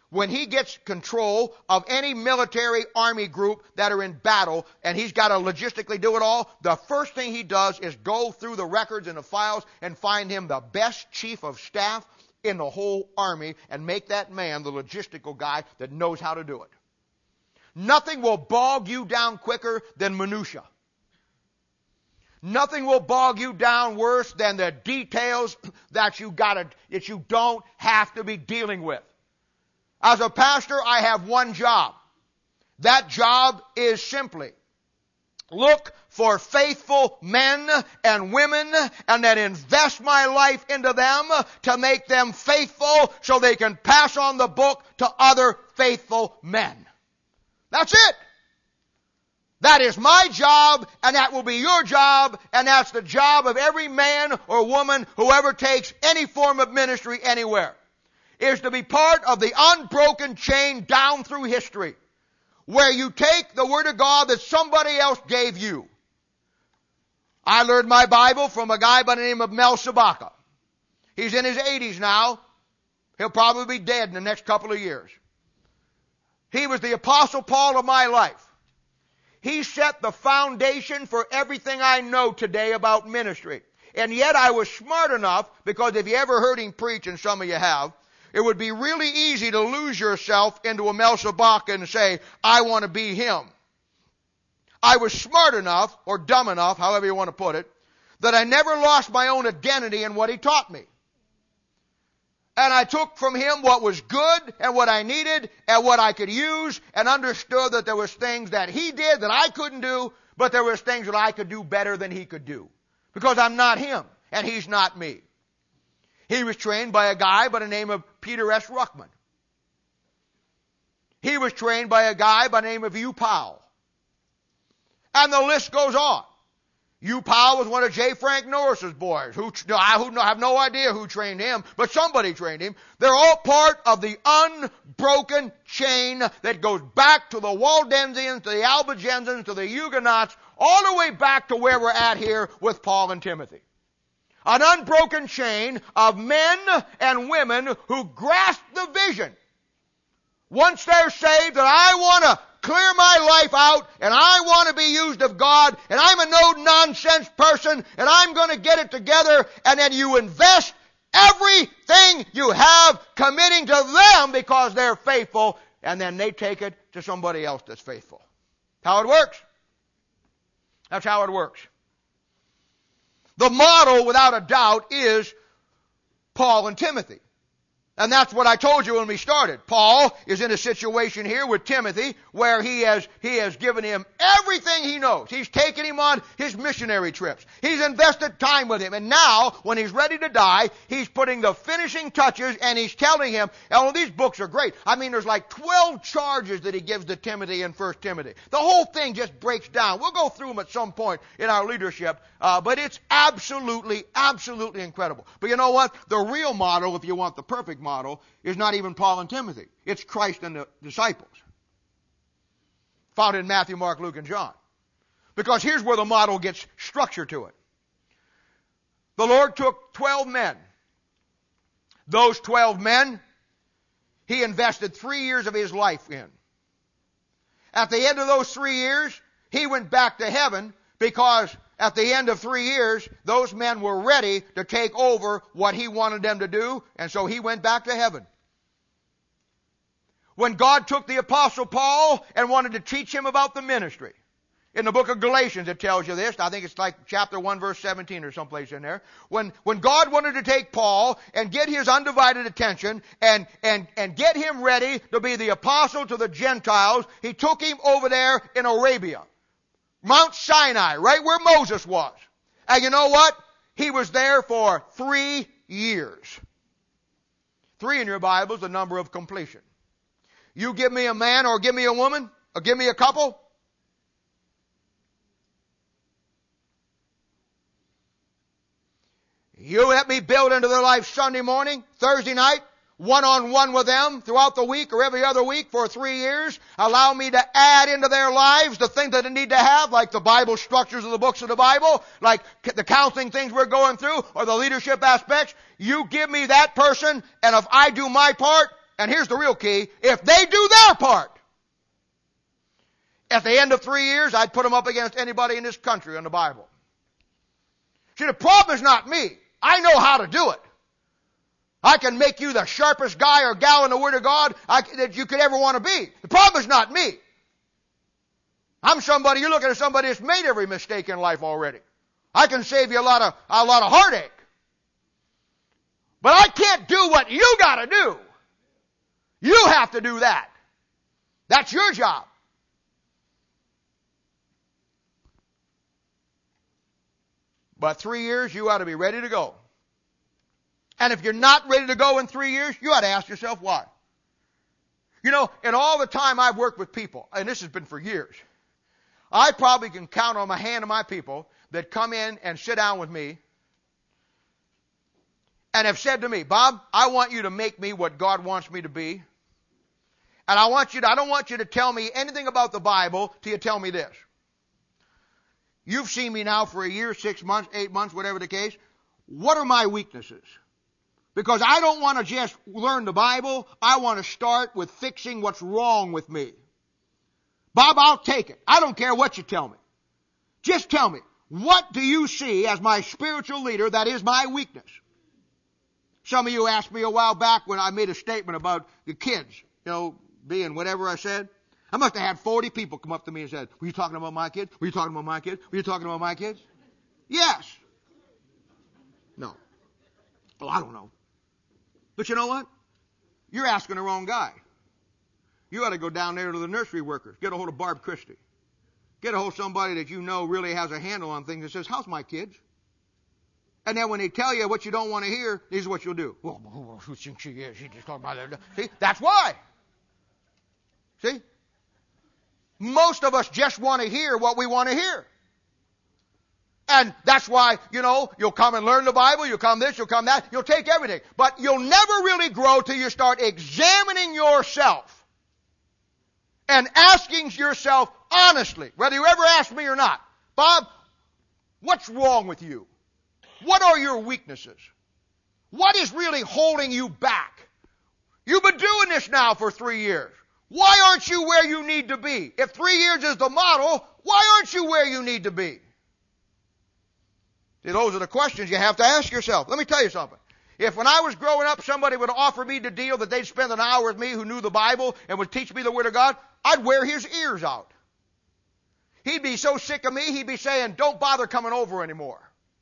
when he gets control of any military army group that are in battle, and he's got to logistically do it all, the first thing he does is go through the records and the files and find him the best chief of staff in the whole army and make that man the logistical guy that knows how to do it. Nothing will bog you down quicker than minutia. Nothing will bog you down worse than the details that you gotta, that you don't have to be dealing with. As a pastor, I have one job. That job is simply look for faithful men and women and then invest my life into them to make them faithful so they can pass on the book to other faithful men. That's it. That is my job, and that will be your job, and that's the job of every man or woman who ever takes any form of ministry anywhere, is to be part of the unbroken chain down through history, where you take the Word of God that somebody else gave you. I learned my Bible from a guy by the name of Mel Sabaka. He's in his eighties now. He'll probably be dead in the next couple of years. He was the Apostle Paul of my life. He set the foundation for everything I know today about ministry. And yet I was smart enough, because if you ever heard him preach, and some of you have, it would be really easy to lose yourself into a Mel Sabaka and say, I want to be him. I was smart enough, or dumb enough, however you want to put it, that I never lost my own identity in what he taught me. And I took from him what was good and what I needed and what I could use, and understood that there was things that he did that I couldn't do, but there was things that I could do better than he could do. Because I'm not him, and he's not me. He was trained by a guy by the name of Peter S. Ruckman. He was trained by a guy by the name of Hugh Powell. And the list goes on. Hugh Powell was one of J. Frank Norris's boys, who, I have no idea who trained him, but somebody trained him. They're all part of the unbroken chain that goes back to the Waldensians, to the Albigensians, to the Huguenots, all the way back to where we're at here with Paul and Timothy. An unbroken chain of men and women who grasp the vision. Once they're saved, that I want to clear my life out, and I want to be used of God, and I'm a no-nonsense person, and I'm going to get it together, and then you invest everything you have committing to them because they're faithful, and then they take it to somebody else that's faithful. How it works. That's how it works. The model, without a doubt, is Paul and Timothy. And that's what I told you when we started. Paul is in a situation here with Timothy where he has, he has given him everything he knows. He's taken him on his missionary trips. He's invested time with him. And now, when he's ready to die, he's putting the finishing touches, and he's telling him, oh, these books are great. I mean, there's like twelve charges that he gives to Timothy in First Timothy. The whole thing just breaks down. We'll go through them at some point in our leadership, uh, but it's absolutely, absolutely incredible. But you know what? The real model, if you want the perfect model, model is not even Paul and Timothy. It's Christ and the disciples. Found in Matthew, Mark, Luke, and John. Because here's where the model gets structure to it. The Lord took twelve men. Those twelve men, He invested three years of His life in. At the end of those three years, He went back to heaven, because at the end of three years, those men were ready to take over what He wanted them to do, and so He went back to heaven. When God took the Apostle Paul and wanted to teach him about the ministry, in the book of Galatians it tells you this, I think it's like chapter one verse seventeen or someplace in there, when, when God wanted to take Paul and get his undivided attention and, and, and get him ready to be the apostle to the Gentiles, He took him over there in Arabia. Mount Sinai, right where Moses was. And you know what? He was there for three years. Three in your Bible is the number of completion. You give me a man or give me a woman or give me a couple. You let me build into their life Sunday morning, Thursday night, one-on-one with them throughout the week or every other week for three years. Allow me to add into their lives the things that they need to have, like the Bible structures of the books of the Bible, like the counseling things we're going through, or the leadership aspects. You give me that person, and if I do my part, And here's the real key. If they do their part, at the end of three years, I'd put them up against anybody in this country in the Bible. See, the problem is not me. I know how to do it. I can make you the sharpest guy or gal in the Word of God I, that you could ever want to be. The problem is not me. I'm somebody, you're looking at somebody that's made every mistake in life already. I can save you a lot of, a lot of heartache. But I can't do what you gotta do. You have to do that. That's your job. But three years, you ought to be ready to go. And if you're not ready to go in three years, you ought to ask yourself why. You know, in all the time I've worked with people, and this has been for years, I probably can count on my hand of my people that come in and sit down with me and have said to me, Bob, I want you to make me what God wants me to be. And I want you to, I don't want you to tell me anything about the Bible till you tell me this. You've seen me now for a year, six months, eight months, whatever the case. What are my weaknesses? Because I don't want to just learn the Bible. I want to start with fixing what's wrong with me. Bob, I'll take it. I don't care what you tell me. Just tell me, what do you see as my spiritual leader that is my weakness? Some of you asked me a while back when I made a statement about the kids, you know, being whatever I said. I must have had forty people come up to me and said, were you talking about my kids? Were you talking about my kids? Were you talking about my kids? Yes. No. Oh, I don't know. But you know what? You're asking the wrong guy. You ought to go down there to the nursery workers. Get a hold of Barb Christie. Get a hold of somebody that you know really has a handle on things and says, how's my kids? And then when they tell you what you don't want to hear, this is what you'll do. Well, who thinks she is? She just talking about that. See? That's why. See? Most of us just want to hear what we want to hear. And that's why, you know, you'll come and learn the Bible, you'll come this, you'll come that, you'll take everything. But you'll never really grow till you start examining yourself and asking yourself honestly, whether you ever ask me or not, Bob, what's wrong with you? What are your weaknesses? What is really holding you back? You've been doing this now for three years. Why aren't you where you need to be? If three years is the model, why aren't you where you need to be? See, those are the questions you have to ask yourself. Let me tell you something. If when I was growing up somebody would offer me the deal that they'd spend an hour with me who knew the Bible and would teach me the Word of God, I'd wear his ears out. He'd be so sick of me, he'd be saying, don't bother coming over anymore.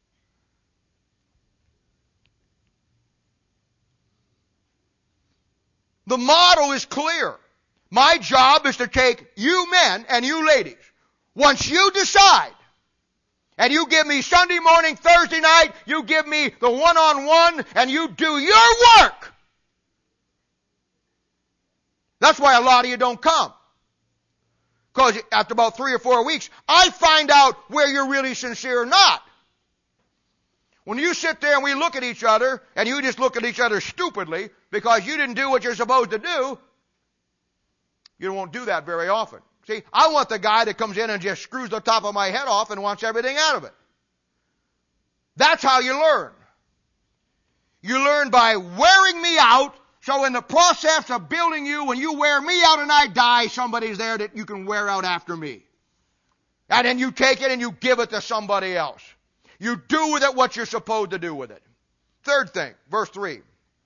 The model is clear. My job is to take you men and you ladies. Once you decide, and you give me Sunday morning, Thursday night, you give me the one-on-one, and you do your work. That's why a lot of you don't come. Because after about three or four weeks, I find out where you're really sincere or not. When you sit there and we look at each other, and you just look at each other stupidly, because you didn't do what you're supposed to do, you won't do that very often. See, I want the guy that comes in and just screws the top of my head off and wants everything out of it. That's how you learn. You learn by wearing me out, so in the process of building you, when you wear me out and I die, somebody's there that you can wear out after me. And then you take it and you give it to somebody else. You do with it what you're supposed to do with it. Third thing, verse three.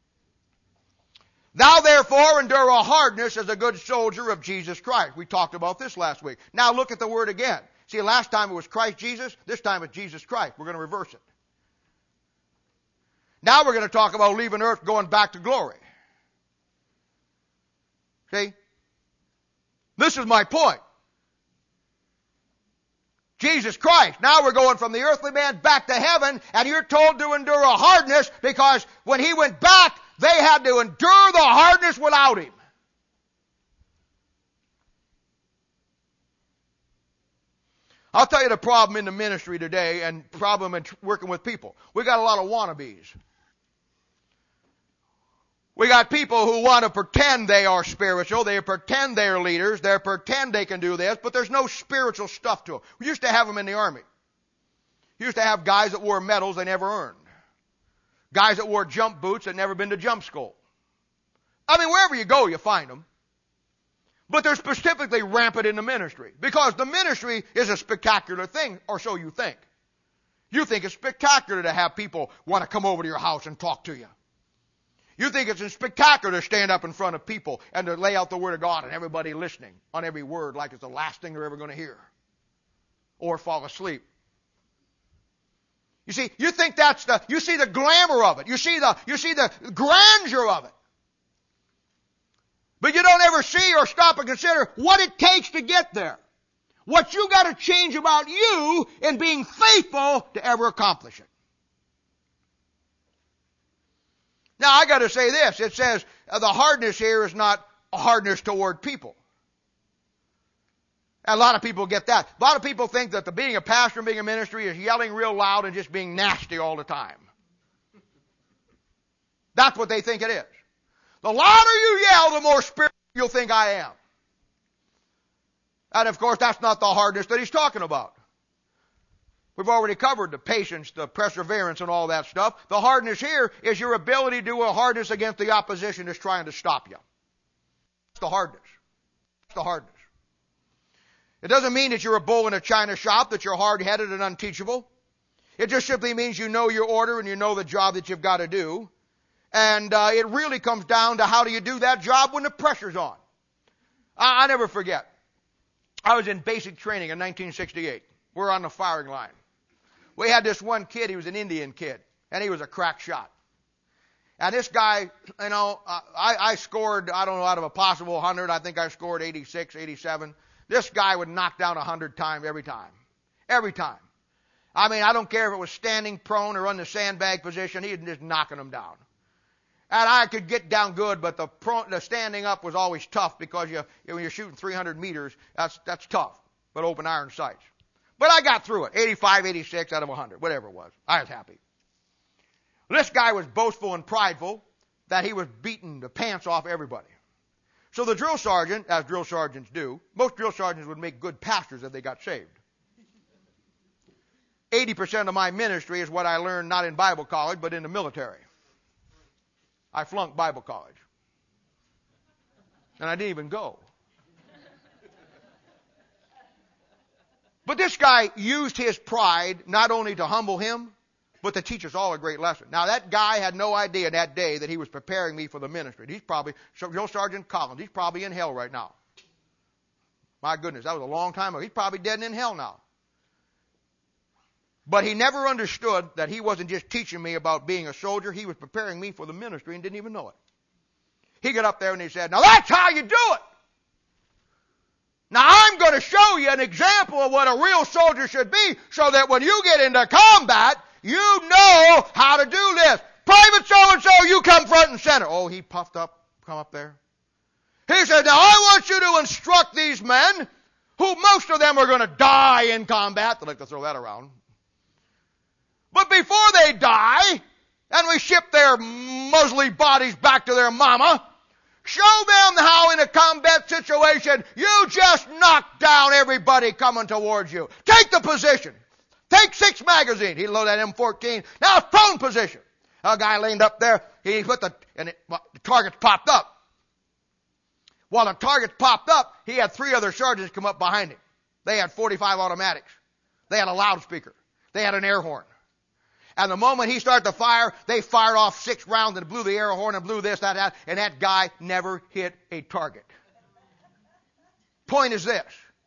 Thou therefore endure a hardness as a good soldier of Jesus Christ. We talked about this last week. Now look at the word again. See, last time it was Christ Jesus. This time it's Jesus Christ. We're going to reverse it. Now we're going to talk about leaving earth, going back to glory. See? This is my point. Jesus Christ. Now we're going from the earthly man back to heaven, and you're told to endure a hardness because when he went back, they had to endure the hardness without him. I'll tell you the problem in the ministry today and problem in working with people. We got a lot of wannabes. We got people who want to pretend they are spiritual. They pretend they're leaders. They pretend they can do this, but there's no spiritual stuff to them. We used to have them in the army. We used to have guys that wore medals they never earned. Guys that wore jump boots that never been to jump school. I mean, wherever you go, you find them. But they're specifically rampant in the ministry. Because the ministry is a spectacular thing, or so you think. You think it's spectacular to have people want to come over to your house and talk to you. You think it's spectacular to stand up in front of people and to lay out the Word of God and everybody listening on every word like it's the last thing they're ever going to hear. Or fall asleep. You see, you think that's the, you see the glamour of it. You see the, you see the grandeur of it. But you don't ever see or stop and consider what it takes to get there. What you got to change about you in being faithful to ever accomplish it. Now, I got to say this. It says uh, the hardness here is not a hardness toward people. And a lot of people get that. A lot of people think that the being a pastor and being a ministry is yelling real loud and just being nasty all the time. That's what they think it is. The louder you yell, the more spiritual you'll think I am. And of course, that's not the hardness that he's talking about. We've already covered the patience, the perseverance, and all that stuff. The hardness here is your ability to do a hardness against the opposition that's trying to stop you. That's the hardness. That's the hardness. It doesn't mean that you're a bull in a china shop, that you're hard-headed and unteachable. It just simply means you know your order and you know the job that you've got to do. And uh, it really comes down to how do you do that job when the pressure's on. I, I never forget. I was in basic training in nineteen sixty-eight. We're on the firing line. We had this one kid, he was an Indian kid, and he was a crack shot. And this guy, you know, I, I scored, I don't know, out of a possible one hundred, I think I scored eighty-six, eighty-seven. This guy would knock down one hundred times every time. Every time. I mean, I don't care if it was standing prone or on the sandbag position, he'd just knocking them down. And I could get down good, but the, prone, the standing up was always tough because you, when you're shooting three hundred meters, that's, that's tough, but open iron sights. But I got through it, eighty-five, eighty-six out of one hundred, whatever it was. I was happy. This guy was boastful and prideful that he was beating the pants off everybody. So the drill sergeant, as drill sergeants do, most drill sergeants would make good pastors if they got saved. eighty percent of my ministry is what I learned not in Bible college, but in the military. I flunked Bible college. And I didn't even go. But this guy used his pride not only to humble him, but to teach us all a great lesson. Now, that guy had no idea that day that he was preparing me for the ministry. He's probably, Drill Sergeant Collins, he's probably in hell right now. My goodness, that was a long time ago. He's probably dead and in hell now. But he never understood that he wasn't just teaching me about being a soldier. He was preparing me for the ministry and didn't even know it. He got up there and he said, now that's how you do it. Now I'm going to show you an example of what a real soldier should be so that when you get into combat, you know how to do this. Private so-and-so, you come front and center. Oh, he puffed up, come up there. He said, now I want you to instruct these men, who most of them are going to die in combat. They like to throw that around. But before they die, and we ship their muzzly bodies back to their mama, show them how in a combat situation you just knock down everybody coming towards you. Take the position. Take six magazines. He loaded that M fourteen. Now it's prone position. A guy leaned up there. He put the, and it, well, the targets popped up. While the targets popped up, he had three other sergeants come up behind him. They had forty-five automatics. They had a loudspeaker. They had an air horn. And the moment he started to fire, they fired off six rounds and blew the air horn and blew this, that, that, and that guy never hit a target. Point is this.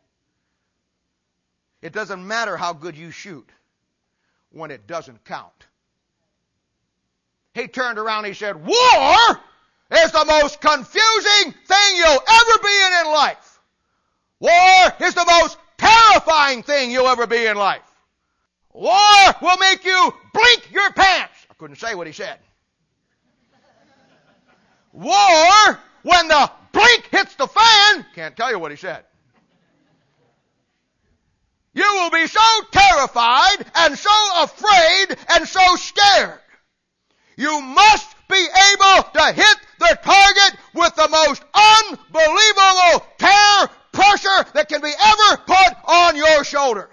It doesn't matter how good you shoot when it doesn't count. He turned around and he said, war is the most confusing thing you'll ever be in in life. War is the most terrifying thing you'll ever be in life. War will make you blink your pants. I couldn't say what he said. War, when the blink hits the fan, can't tell you what he said. You will be so terrified and so afraid and so scared. You must be able to hit the target with the most unbelievable terror pressure that can be ever put on your shoulders.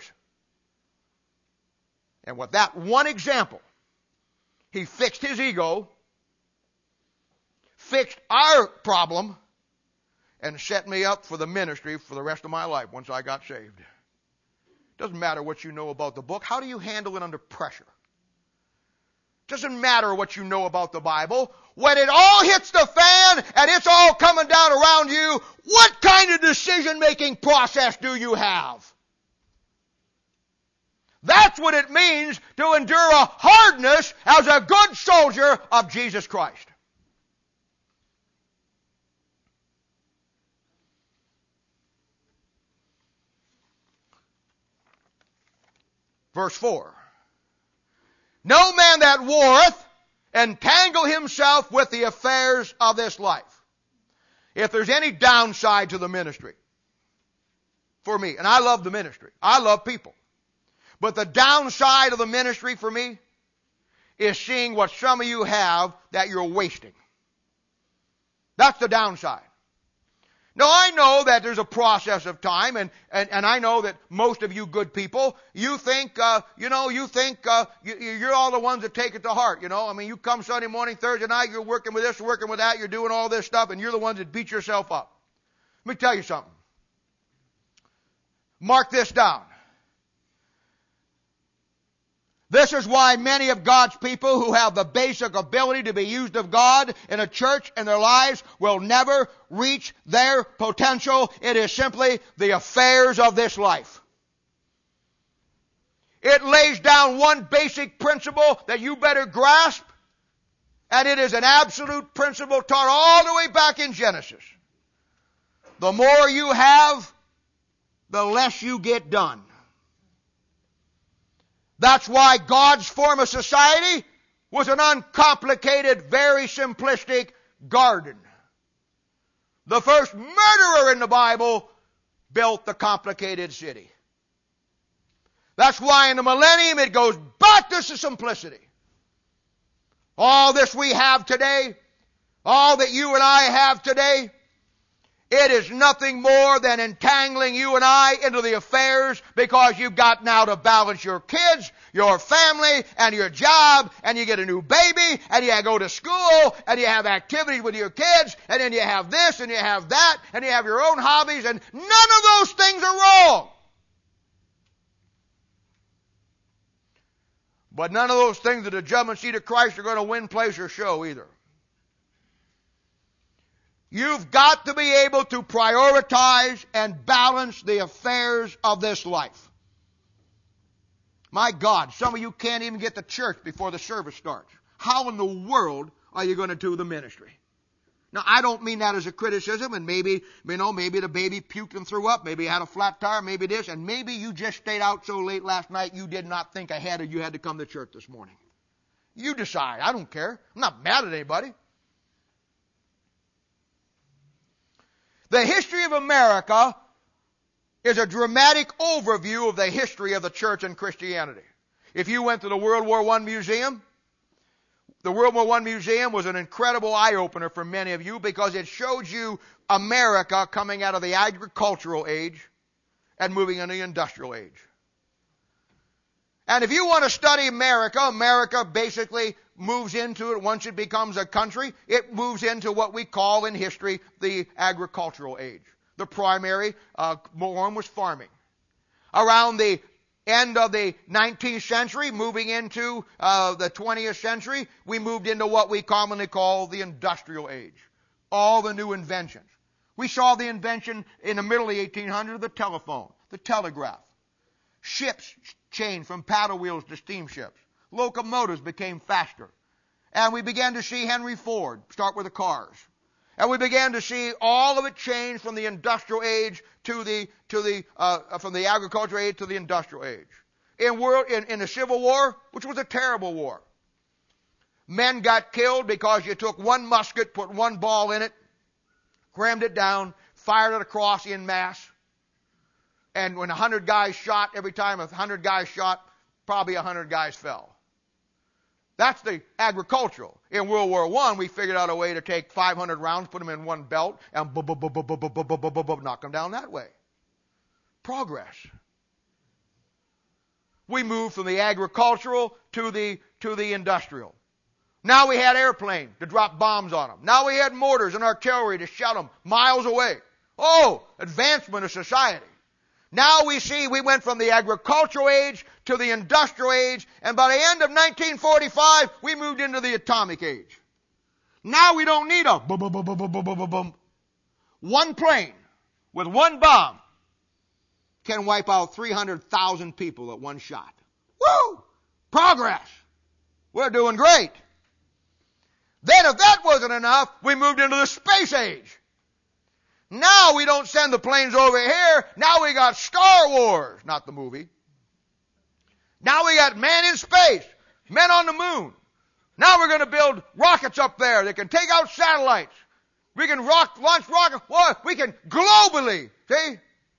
And with that one example, he fixed his ego, fixed our problem and set me up for the ministry for the rest of my life once I got saved. Doesn't matter what you know about the book. How do you handle it under pressure? Doesn't matter what you know about the Bible. When it all hits the fan and it's all coming down around you, what kind of decision-making process do you have? That's what it means to endure a hardness as a good soldier of Jesus Christ. Verse four. No man that warreth entangle himself with the affairs of this life. If there's any downside to the ministry, for me, and I love the ministry, I love people, but the downside of the ministry for me is seeing what some of you have that you're wasting. That's the downside. Now, I know that there's a process of time, and, and, and I know that most of you good people, you think, uh, you know, you think uh, you, you're all the ones that take it to heart, you know. I mean, you come Sunday morning, Thursday night, you're working with this, working with that, you're doing all this stuff, and you're the ones that beat yourself up. Let me tell you something. Mark this down. This is why many of God's people who have the basic ability to be used of God in a church in their lives will never reach their potential. It is simply the affairs of this life. It lays down one basic principle that you better grasp, and it is an absolute principle taught all the way back in Genesis. The more you have, the less you get done. That's why God's form of society was an uncomplicated, very simplistic garden. The first murderer in the Bible built the complicated city. That's why in the millennium it goes back to simplicity. All this we have today, all that you and I have today, it is nothing more than entangling you and I into the affairs because you've got now to balance your kids, your family, and your job, and you get a new baby, and you go to school, and you have activities with your kids, and then you have this, and you have that, and you have your own hobbies, and none of those things are wrong. But none of those things at the judgment seat of Christ are going to win, place, or show either. You've got to be able to prioritize and balance the affairs of this life. My God, some of you can't even get to church before the service starts. How in the world are you going to do the ministry? Now, I don't mean that as a criticism, and maybe, you know, maybe the baby puked and threw up, maybe you had a flat tire, maybe this, and maybe you just stayed out so late last night you did not think ahead and you had to come to church this morning. You decide. I don't care. I'm not mad at anybody. The history of America is a dramatic overview of the history of the church and Christianity. If you went to the World War One Museum, the World War One Museum was an incredible eye-opener for many of you because it showed you America coming out of the agricultural age and moving into the industrial age. And if you want to study America, America basically moves into it once it becomes a country. It moves into what we call in history the agricultural age. The primary uh, form was farming. Around the end of the nineteenth century, moving into uh, the twentieth century, we moved into what we commonly call the industrial age. All the new inventions. We saw the invention in the middle of the eighteen hundreds of the telephone, the telegraph. Ships changed from paddle wheels to steamships. Locomotives became faster. And we began to see Henry Ford start with the cars. And we began to see all of it change from the industrial age to the, to the, uh, from the agricultural age to the industrial age. In world, in, in the Civil War, which was a terrible war, men got killed because you took one musket, put one ball in it, crammed it down, fired it across en masse. And when a hundred guys shot, every time a hundred guys shot, probably a hundred guys fell. That's the agricultural. In World War One, we figured out a way to take five hundred rounds, put them in one belt, and knock them down that way. Progress. We moved from the agricultural to the to the industrial. Now we had airplanes to drop bombs on them. Now we had mortars and artillery to shell them miles away. Oh, advancement of society. Now we see we went from the agricultural age to the industrial age, and by the end of nineteen forty-five, we moved into the atomic age. Now we don't need a boom, boom, boom, boom, boom, boom, boom, boom. One plane with one bomb can wipe out three hundred thousand people at one shot. Woo! Progress. We're doing great. Then if that wasn't enough, we moved into the space age. Now we don't send the planes over here. Now we got Star Wars, not the movie. Now we got man in space, men on the moon. Now we're going to build rockets up there that can take out satellites. We can rock, launch rockets. Well, we can globally, see?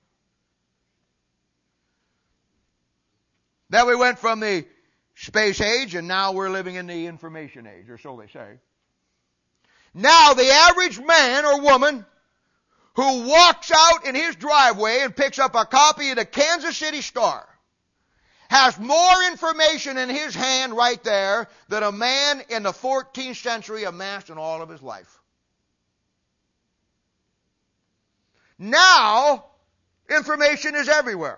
Then we went from the space age, and now we're living in the information age, or so they say. Now the average man or woman who walks out in his driveway and picks up a copy of the Kansas City Star has more information in his hand right there than a man in the fourteenth century amassed in all of his life. Now, information is everywhere.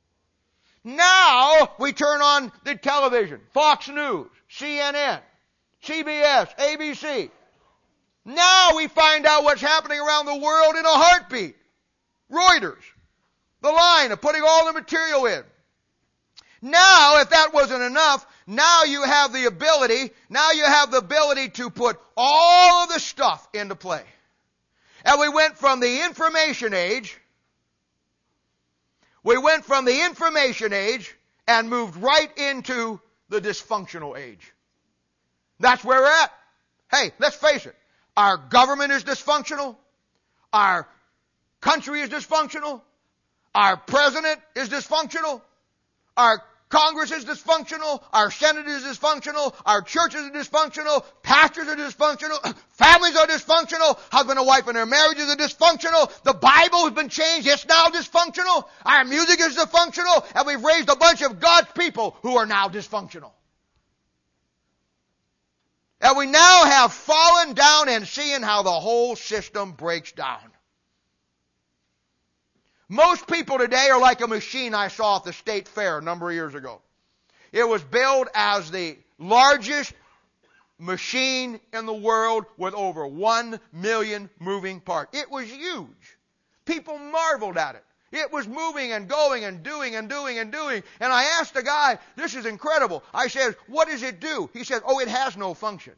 Now, we turn on the television, Fox News, C N N, C B S, A B C. Now we find out what's happening around the world in a heartbeat. Reuters, the line of putting all the material in. Now, if that wasn't enough, now you have the ability, now you have the ability to put all of the stuff into play. And we went from the information age, we went from the information age and moved right into the dysfunctional age. That's where we're at. Hey, let's face it. Our government is dysfunctional. Our country is dysfunctional. Our president is dysfunctional. Our Congress is dysfunctional. Our Senate is dysfunctional. Our churches are dysfunctional. Pastors are dysfunctional. Families are dysfunctional. Husband and wife and their marriages are dysfunctional. The Bible has been changed. It's now dysfunctional. Our music is dysfunctional. And we've raised a bunch of God's people who are now dysfunctional. And we now have fallen down and seeing how the whole system breaks down. Most people today are like a machine I saw at the State Fair a number of years ago. It was billed as the largest machine in the world with over one million moving parts. It was huge. People marveled at it. It was moving and going and doing and doing and doing. And I asked the guy, this is incredible. I said, what does it do? He said, oh, it has no function.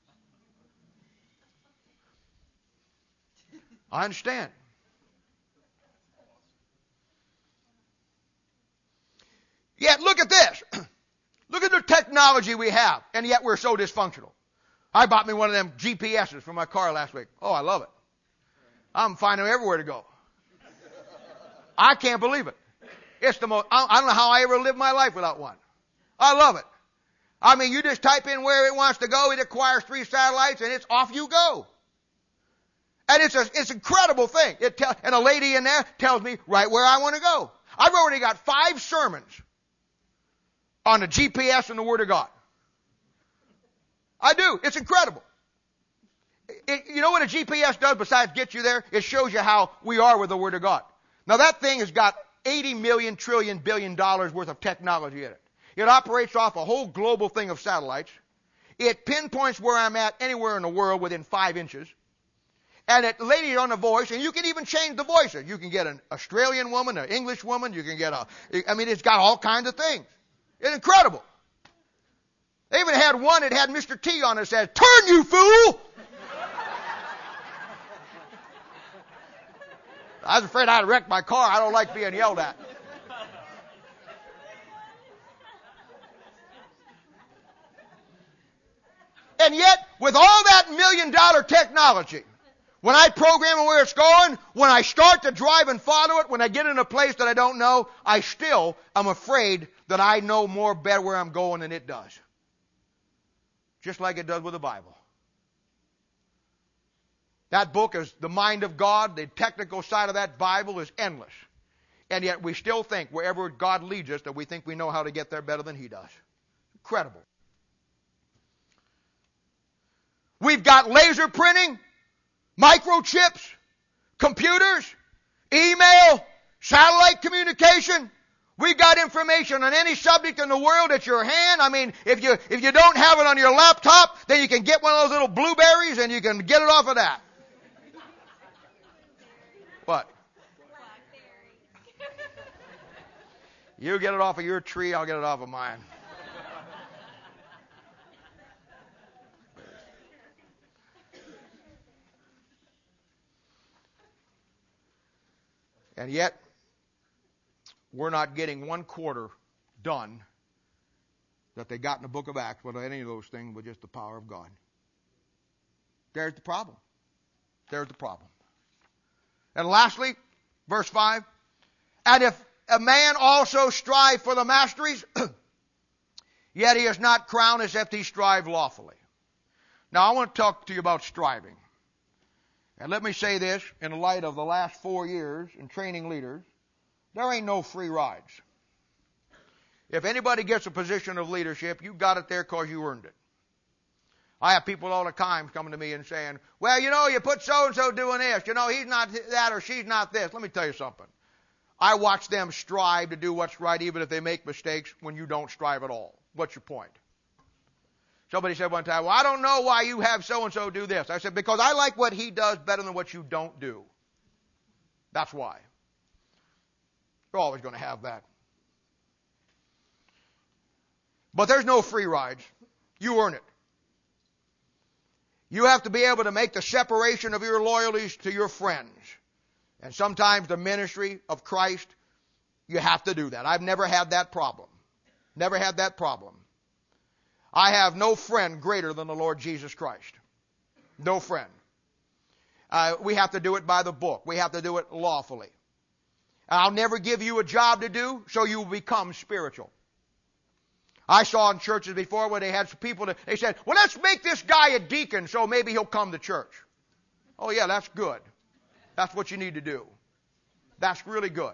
I understand. Yet look at this. Look at the technology we have, and yet we're so dysfunctional. I bought me one of them G P S's for my car last week. Oh, I love it. I'm finding everywhere to go. I can't believe it. It's the most, I don't know how I ever lived my life without one. I love it. I mean, you just type in where it wants to go, it acquires three satellites, and it's off you go. And it's a, it's an incredible thing. It tell, and a lady in there tells me right where I want to go. I've already got five sermons on the G P S and the Word of God. I do. It's incredible. It, you know what a G P S does besides get you there? It shows you how we are with the Word of God. Now that thing has got eighty million trillion billion dollars worth of technology in it. It operates off a whole global thing of satellites. It pinpoints where I'm at anywhere in the world within five inches. And it lays on the voice, and you can even change the voices. You can get an Australian woman, an English woman, you can get a, I mean, it's got all kinds of things. It's incredible. They even had one that had Mister T on it that said, "Turn, you fool!" I was afraid I'd wreck my car. I don't like being yelled at. And yet, with all that million dollar technology, when I program it where it's going, when I start to drive and follow it, when I get in a place that I don't know, I still am afraid that I know more better where I'm going than it does. Just like it does with the Bible. That book is the mind of God. The technical side of that Bible is endless. And yet we still think wherever God leads us that we think we know how to get there better than He does. Incredible. We've got laser printing, microchips, computers, email, satellite communication. We've got information on any subject in the world at your hand. I mean, if you if you don't have it on your laptop, then you can get one of those little blueberries and you can get it off of that. What? You get it off of your tree, I'll get it off of mine. And yet, we're not getting one quarter done that they got in the book of Acts with any of those things with just the power of God. There's the problem. There's the problem. And lastly, verse five, and if a man also strive for the masteries, yet he is not crowned as if he strive lawfully. Now I want to talk to you about striving. And let me say this, in the light of the last four years in training leaders, there ain't no free rides. If anybody gets a position of leadership, you got it there because you earned it. I have people all the time coming to me and saying, well, you know, you put so-and-so doing this. You know, he's not that or she's not this. Let me tell you something. I watch them strive to do what's right even if they make mistakes when you don't strive at all. What's your point? Somebody said one time, well, I don't know why you have so-and-so do this. I said, because I like what he does better than what you don't do. That's why. You're always going to have that. But there's no free rides. You earn it. You have to be able to make the separation of your loyalties to your friends. And sometimes the ministry of Christ, you have to do that. I've never had that problem. Never had that problem. I have no friend greater than the Lord Jesus Christ. No friend. Uh, we have to do it by the book. We have to do it lawfully. I'll never give you a job to do, so you will become spiritual. I saw in churches before where they had some people that they said, well, let's make this guy a deacon so maybe he'll come to church. Oh yeah, that's good. That's what you need to do. That's really good.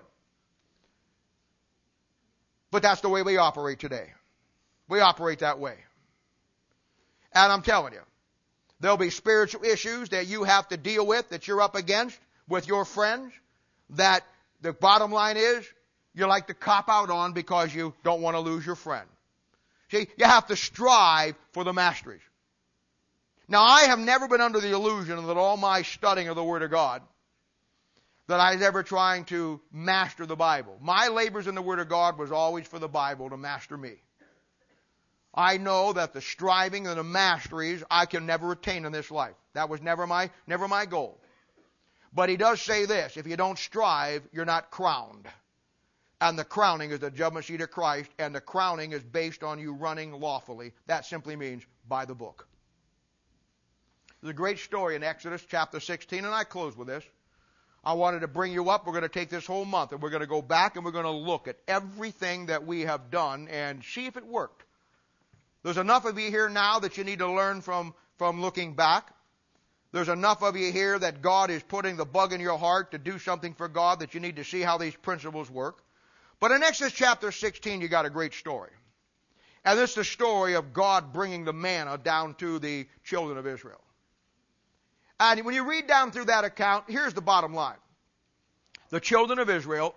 But that's the way we operate today. We operate that way. And I'm telling you, there'll be spiritual issues that you have to deal with, that you're up against with your friends, that the bottom line is you like to cop out on because you don't want to lose your friend. See, you have to strive for the masteries. Now, I have never been under the illusion that all my studying of the Word of God, that I was ever trying to master the Bible. My labors in the Word of God was always for the Bible to master me. I know that the striving and the masteries I can never attain in this life. That was never my, never my goal. But he does say this, if you don't strive, you're not crowned. And the crowning is the judgment seat of Christ, and the crowning is based on you running lawfully. That simply means by the book. There's a great story in Exodus chapter sixteen, and I close with this. I wanted to bring you up. We're going to take this whole month, and we're going to go back, and we're going to look at everything that we have done and see if it worked. There's enough of you here now that you need to learn from, from looking back. There's enough of you here that God is putting the bug in your heart to do something for God that you need to see how these principles work. But in Exodus chapter sixteen, you got a great story. And this is the story of God bringing the manna down to the children of Israel. And when you read down through that account, here's the bottom line. The children of Israel,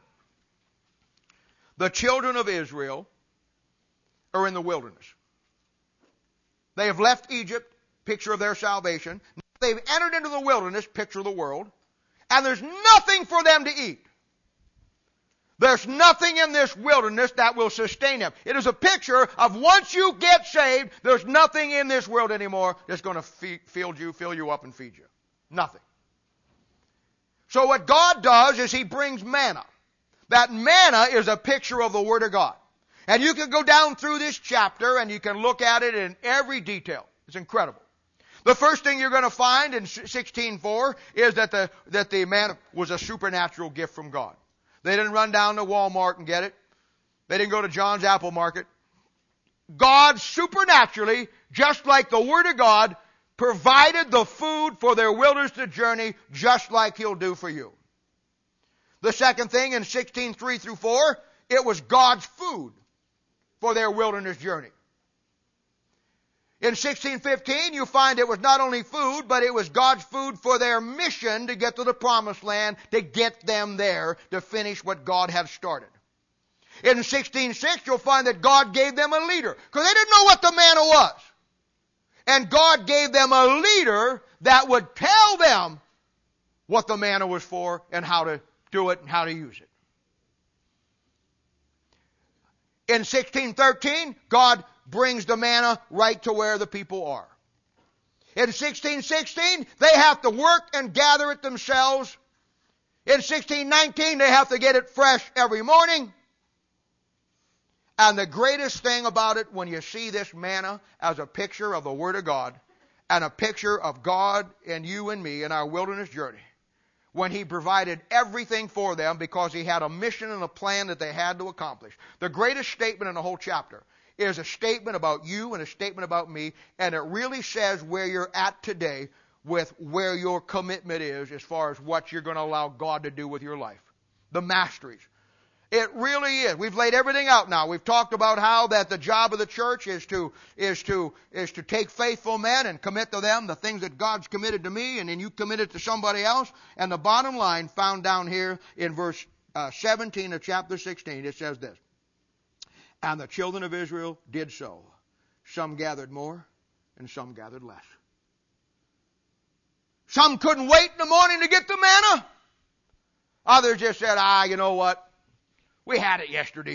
the children of Israel are in the wilderness. They have left Egypt, picture of their salvation. They've entered into the wilderness, picture of the world. And there's nothing for them to eat. There's nothing in this wilderness that will sustain them. It is a picture of once you get saved, there's nothing in this world anymore that's going to feed, fill you, fill you up and feed you. Nothing. So what God does is He brings manna. That manna is a picture of the Word of God. And you can go down through this chapter and you can look at it in every detail. It's incredible. The first thing you're going to find in sixteen four is that the, that the manna was a supernatural gift from God. They didn't run down to Walmart and get it. They didn't go to John's Apple Market. God supernaturally, just like the Word of God, provided the food for their wilderness journey just like He'll do for you. The second thing in sixteen three through four, it was God's food for their wilderness journey. In sixteen fifteen, you find it was not only food, but it was God's food for their mission to get to the promised land, to get them there, to finish what God had started. In sixteen oh six, you'll find that God gave them a leader, because they didn't know what the manna was. And God gave them a leader that would tell them what the manna was for and how to do it and how to use it. In sixteen thirteen, God brings the manna right to where the people are. In sixteen sixteen, they have to work and gather it themselves. In sixteen nineteen, they have to get it fresh every morning. And the greatest thing about it, when you see this manna as a picture of the Word of God and a picture of God and you and me in our wilderness journey, when He provided everything for them because He had a mission and a plan that they had to accomplish. The greatest statement in the whole chapter is a statement about you and a statement about me, and it really says where you're at today with where your commitment is as far as what you're going to allow God to do with your life. The masteries. It really is. We've laid everything out now. We've talked about how that the job of the church is to is to is to take faithful men and commit to them the things that God's committed to me, and then you commit it to somebody else. And the bottom line found down here in verse uh, seventeen of chapter sixteen, it says this: "And the children of Israel did so. Some gathered more, and some gathered less." Some couldn't wait in the morning to get the manna. Others just said, ah, you know what? We had it yesterday.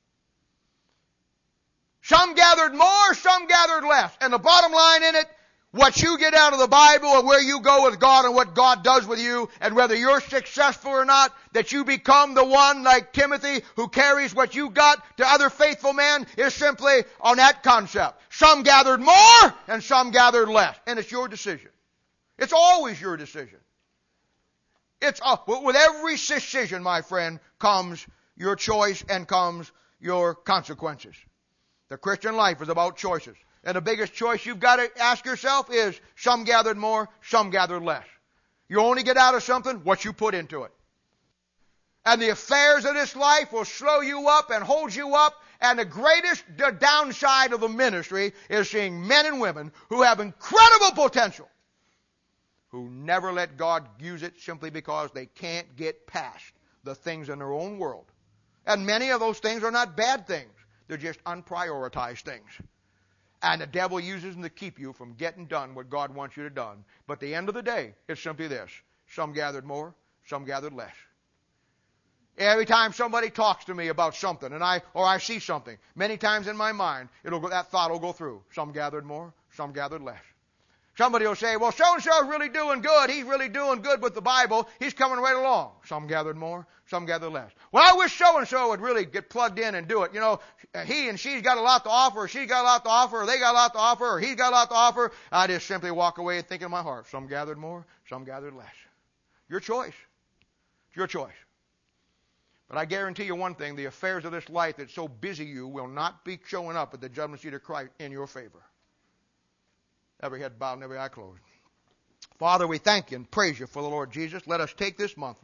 Some gathered more, some gathered less. And the bottom line in it, what you get out of the Bible and where you go with God and what God does with you, and whether you're successful or not, that you become the one like Timothy who carries what you got to other faithful men, is simply on that concept. Some gathered more and some gathered less. And it's your decision. It's always your decision. It's uh, with every decision, my friend, comes your choice and comes your consequences. The Christian life is about choices. And the biggest choice you've got to ask yourself is, some gathered more, some gathered less. You only get out of something what you put into it. And the affairs of this life will slow you up and hold you up. And the greatest downside of the ministry is seeing men and women who have incredible potential, who never let God use it simply because they can't get past the things in their own world. And many of those things are not bad things. They're just unprioritized things. And the devil uses them to keep you from getting done what God wants you to done. But at the end of the day, it's simply this: some gathered more, some gathered less. Every time somebody talks to me about something, and I or I see something, many times in my mind, it'll go, that thought will go through. Some gathered more, some gathered less. Somebody will say, well, so-and-so's really doing good. He's really doing good with the Bible. He's coming right along. Some gathered more, some gathered less. Well, I wish so-and-so would really get plugged in and do it. You know, he and she's got a lot to offer, or she's got a lot to offer, or they got a lot to offer, or he's got a lot to offer. I just simply walk away thinking in my heart, some gathered more, some gathered less. Your choice. It's your choice. But I guarantee you one thing: the affairs of this life that so busy you will not be showing up at the judgment seat of Christ in your favor. Every head bowed and every eye closed. Father, we thank you and praise you for the Lord Jesus. Let us take this month